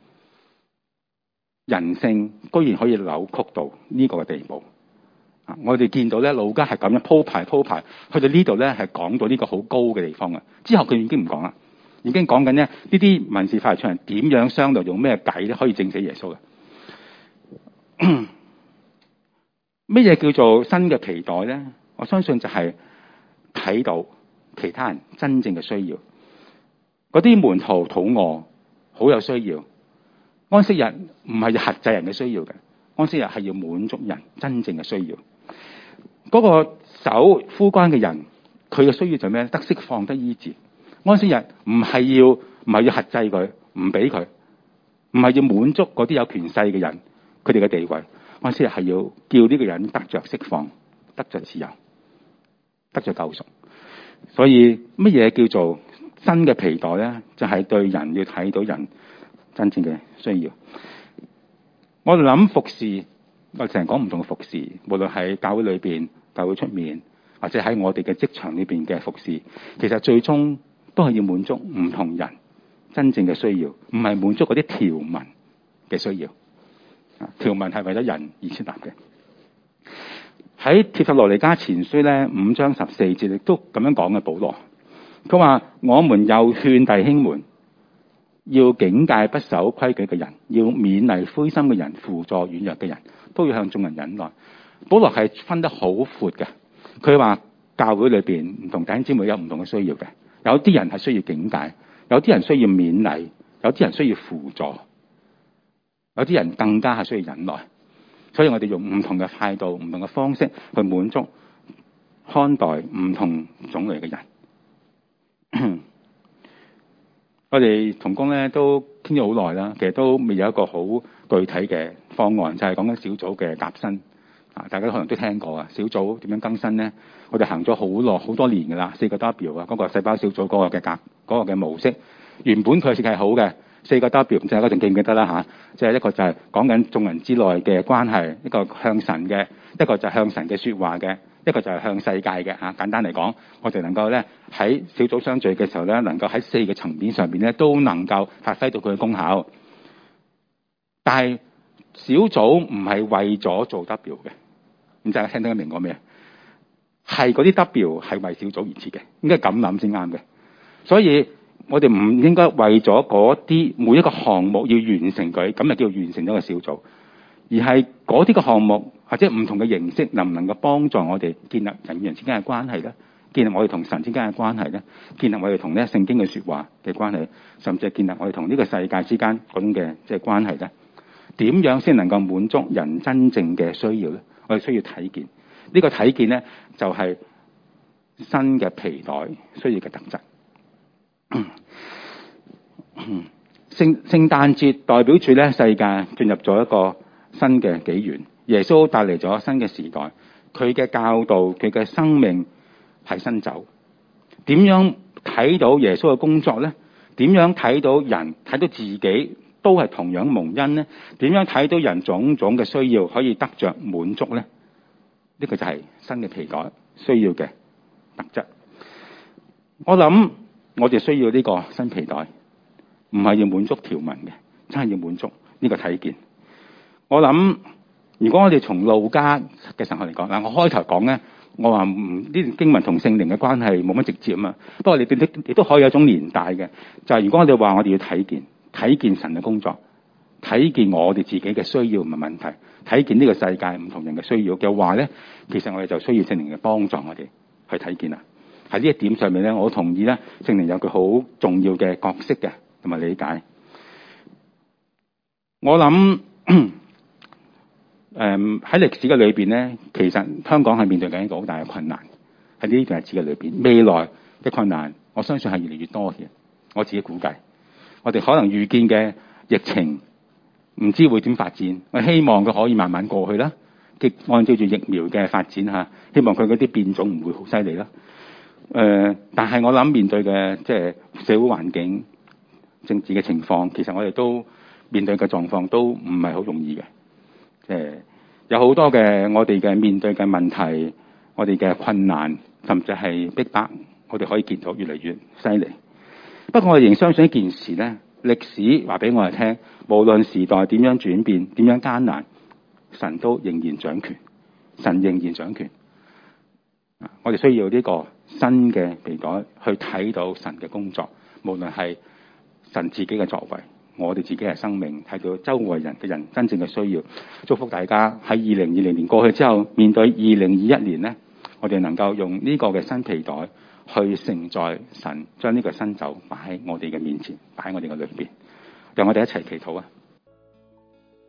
Speaker 1: 人性居然可以扭曲到呢個嘅地步。我哋見到咧，路加係咁樣鋪排鋪排，去到呢度咧係講到呢個好高嘅地方啊。之後佢已經唔講啦，已經講緊咧呢啲民事法律人點樣商量用咩計咧可以整死耶穌嘅。乜嘢叫做新嘅期待咧？我相信就係睇到其他人真正嘅需要。嗰啲門徒肚餓，好有需要。安息日唔係要轄制人嘅需要嘅，安息日係要滿足人真正嘅需要。嗰、那個手枯乾嘅人，佢嘅需要就咩？得釋放，得醫治。安息日唔係要唔係要轄制佢，唔俾佢，唔係要滿足嗰啲有權勢嘅人佢哋嘅地位。安息日係要叫呢個人得着釋放，得着自由，得着救贖。所以乜嘢叫做新嘅皮袋咧？就係、是、對人要睇到人真正嘅需要。我哋諗服侍。我成日講唔同嘅服侍，無論係教會裏邊、教會出面，或者喺我哋嘅職場裏邊嘅服侍，其實最終都係要滿足唔同人真正嘅需要，唔係滿足嗰啲條文嘅需要。條文係為咗人而設立嘅。喺帖撒羅尼迦前書咧五章十四節亦都咁樣講嘅。保羅佢話：我們又勸弟兄們， 要警戒不守規矩嘅人，要勉勵灰心嘅人，輔助軟弱嘅人，都要向眾人忍耐。保羅係分得好闊嘅，佢話教會裏邊唔同弟兄姊妹有唔同嘅需要嘅，有啲人係需要警戒，有啲人需要勉勵，有啲人需要輔助，有啲人更加係需要忍耐。所以我哋用唔同嘅態度、唔同嘅方式去滿足看待唔同種類嘅人。我哋同工咧都傾咗好耐啦，其實都未有一個好具體嘅方案，就係講緊小組嘅革新啊！大家可能都聽過啊，小組點樣更新咧？我哋行咗好耐好多年噶啦，四個 W 啊，嗰個細胞小組嗰個嘅革嗰個嘅模式，原本佢係係好嘅。四個 W， 唔知大家仲記唔記得啦嚇？即係一個就係講緊眾人之內嘅關係，一個向神嘅，一個就係向神嘅説話嘅，一個就係向世界嘅嚇。簡單嚟講，我哋能夠咧喺小組相聚嘅時候咧，能夠喺四個層面上邊咧都能夠發揮到佢嘅功效。但係小組唔係為咗做 W 嘅，唔知大家聽得明我咩？係嗰啲 W 係為小組而設嘅，應該咁諗先啱嘅。所以我哋唔應該為咗嗰啲每一個項目要完成佢，咁就叫完成咗個小組，而係嗰啲嘅項目或者唔同嘅形式，能唔能夠幫助我哋建立人與人之間嘅關係咧？建立我哋同神之間嘅關係咧？建立我哋同呢聖經嘅説話嘅關係，甚至係建立我哋同呢個世界之間嗰種嘅即係關係咧？點樣先能夠滿足人真正嘅需要咧？我哋需要體檢，呢個體檢咧就係新嘅皮袋需要嘅特質。聖聖誕節代表住咧世界進入咗一個新嘅紀元，耶穌帶嚟咗新嘅時代，佢嘅教導，佢嘅生命係新酒。點樣睇到耶穌嘅工作咧？點樣睇到人睇到自己都係同樣蒙恩咧？點樣睇到人種種嘅需要可以得着滿足咧？呢個就係新嘅皮袋需要嘅特質。我諗我哋需要呢個新皮袋，唔係要滿足條文嘅，真係要滿足呢個體見。我諗如果我哋從路加嘅神學嚟講，嗱，我開頭講咧，我話唔呢段經文同聖靈嘅關係冇乜直接啊嘛。不過你哋亦都可以有一種連帶嘅，就係、是、如果我哋話我哋要體見，體見神嘅工作，體見我哋自己嘅需要唔係問題，體見呢個世界唔同人嘅需要嘅話咧，其實我哋就需要聖靈嘅幫助我哋去體見啦。喺呢一點上面咧，我同意咧，聖靈有佢好重要嘅角色嘅同埋理解。我諗誒喺歷史嘅裏邊咧，其實香港係面對緊一個好大嘅困難喺呢段日子嘅裏邊。未來嘅困難，我相信係越嚟越多嘅。我自己估計，我哋可能預見嘅疫情唔知會點發展。我希望佢可以慢慢過去啦。亦按照住疫苗嘅發展嚇，希望佢嗰啲變種唔會好犀利啦。誒、呃，但係我諗面對嘅即係社會環境、政治嘅情況，其實我哋都面對嘅狀況都唔係好容易嘅。誒、呃，有好多嘅我哋嘅面對嘅問題，我哋嘅困難，甚至係逼迫，我哋可以見到越嚟越犀利。不過我哋仍相信一件事咧，歷史話俾我哋聽，無論時代點樣轉變、點樣艱難，神都仍然掌權，神仍然掌權。我哋需要呢個新嘅皮袋去睇到神嘅工作，無論係神自己嘅作為，我哋自己嘅生命，睇到周圍人嘅人真正嘅需要。祝福大家喺二零二零年過去之後，面對二零二一年呢，我哋能夠用呢個嘅新皮袋去承載神將呢個新酒擺喺我哋嘅面前，擺喺我哋嘅裏邊。讓我哋一齊祈禱啊！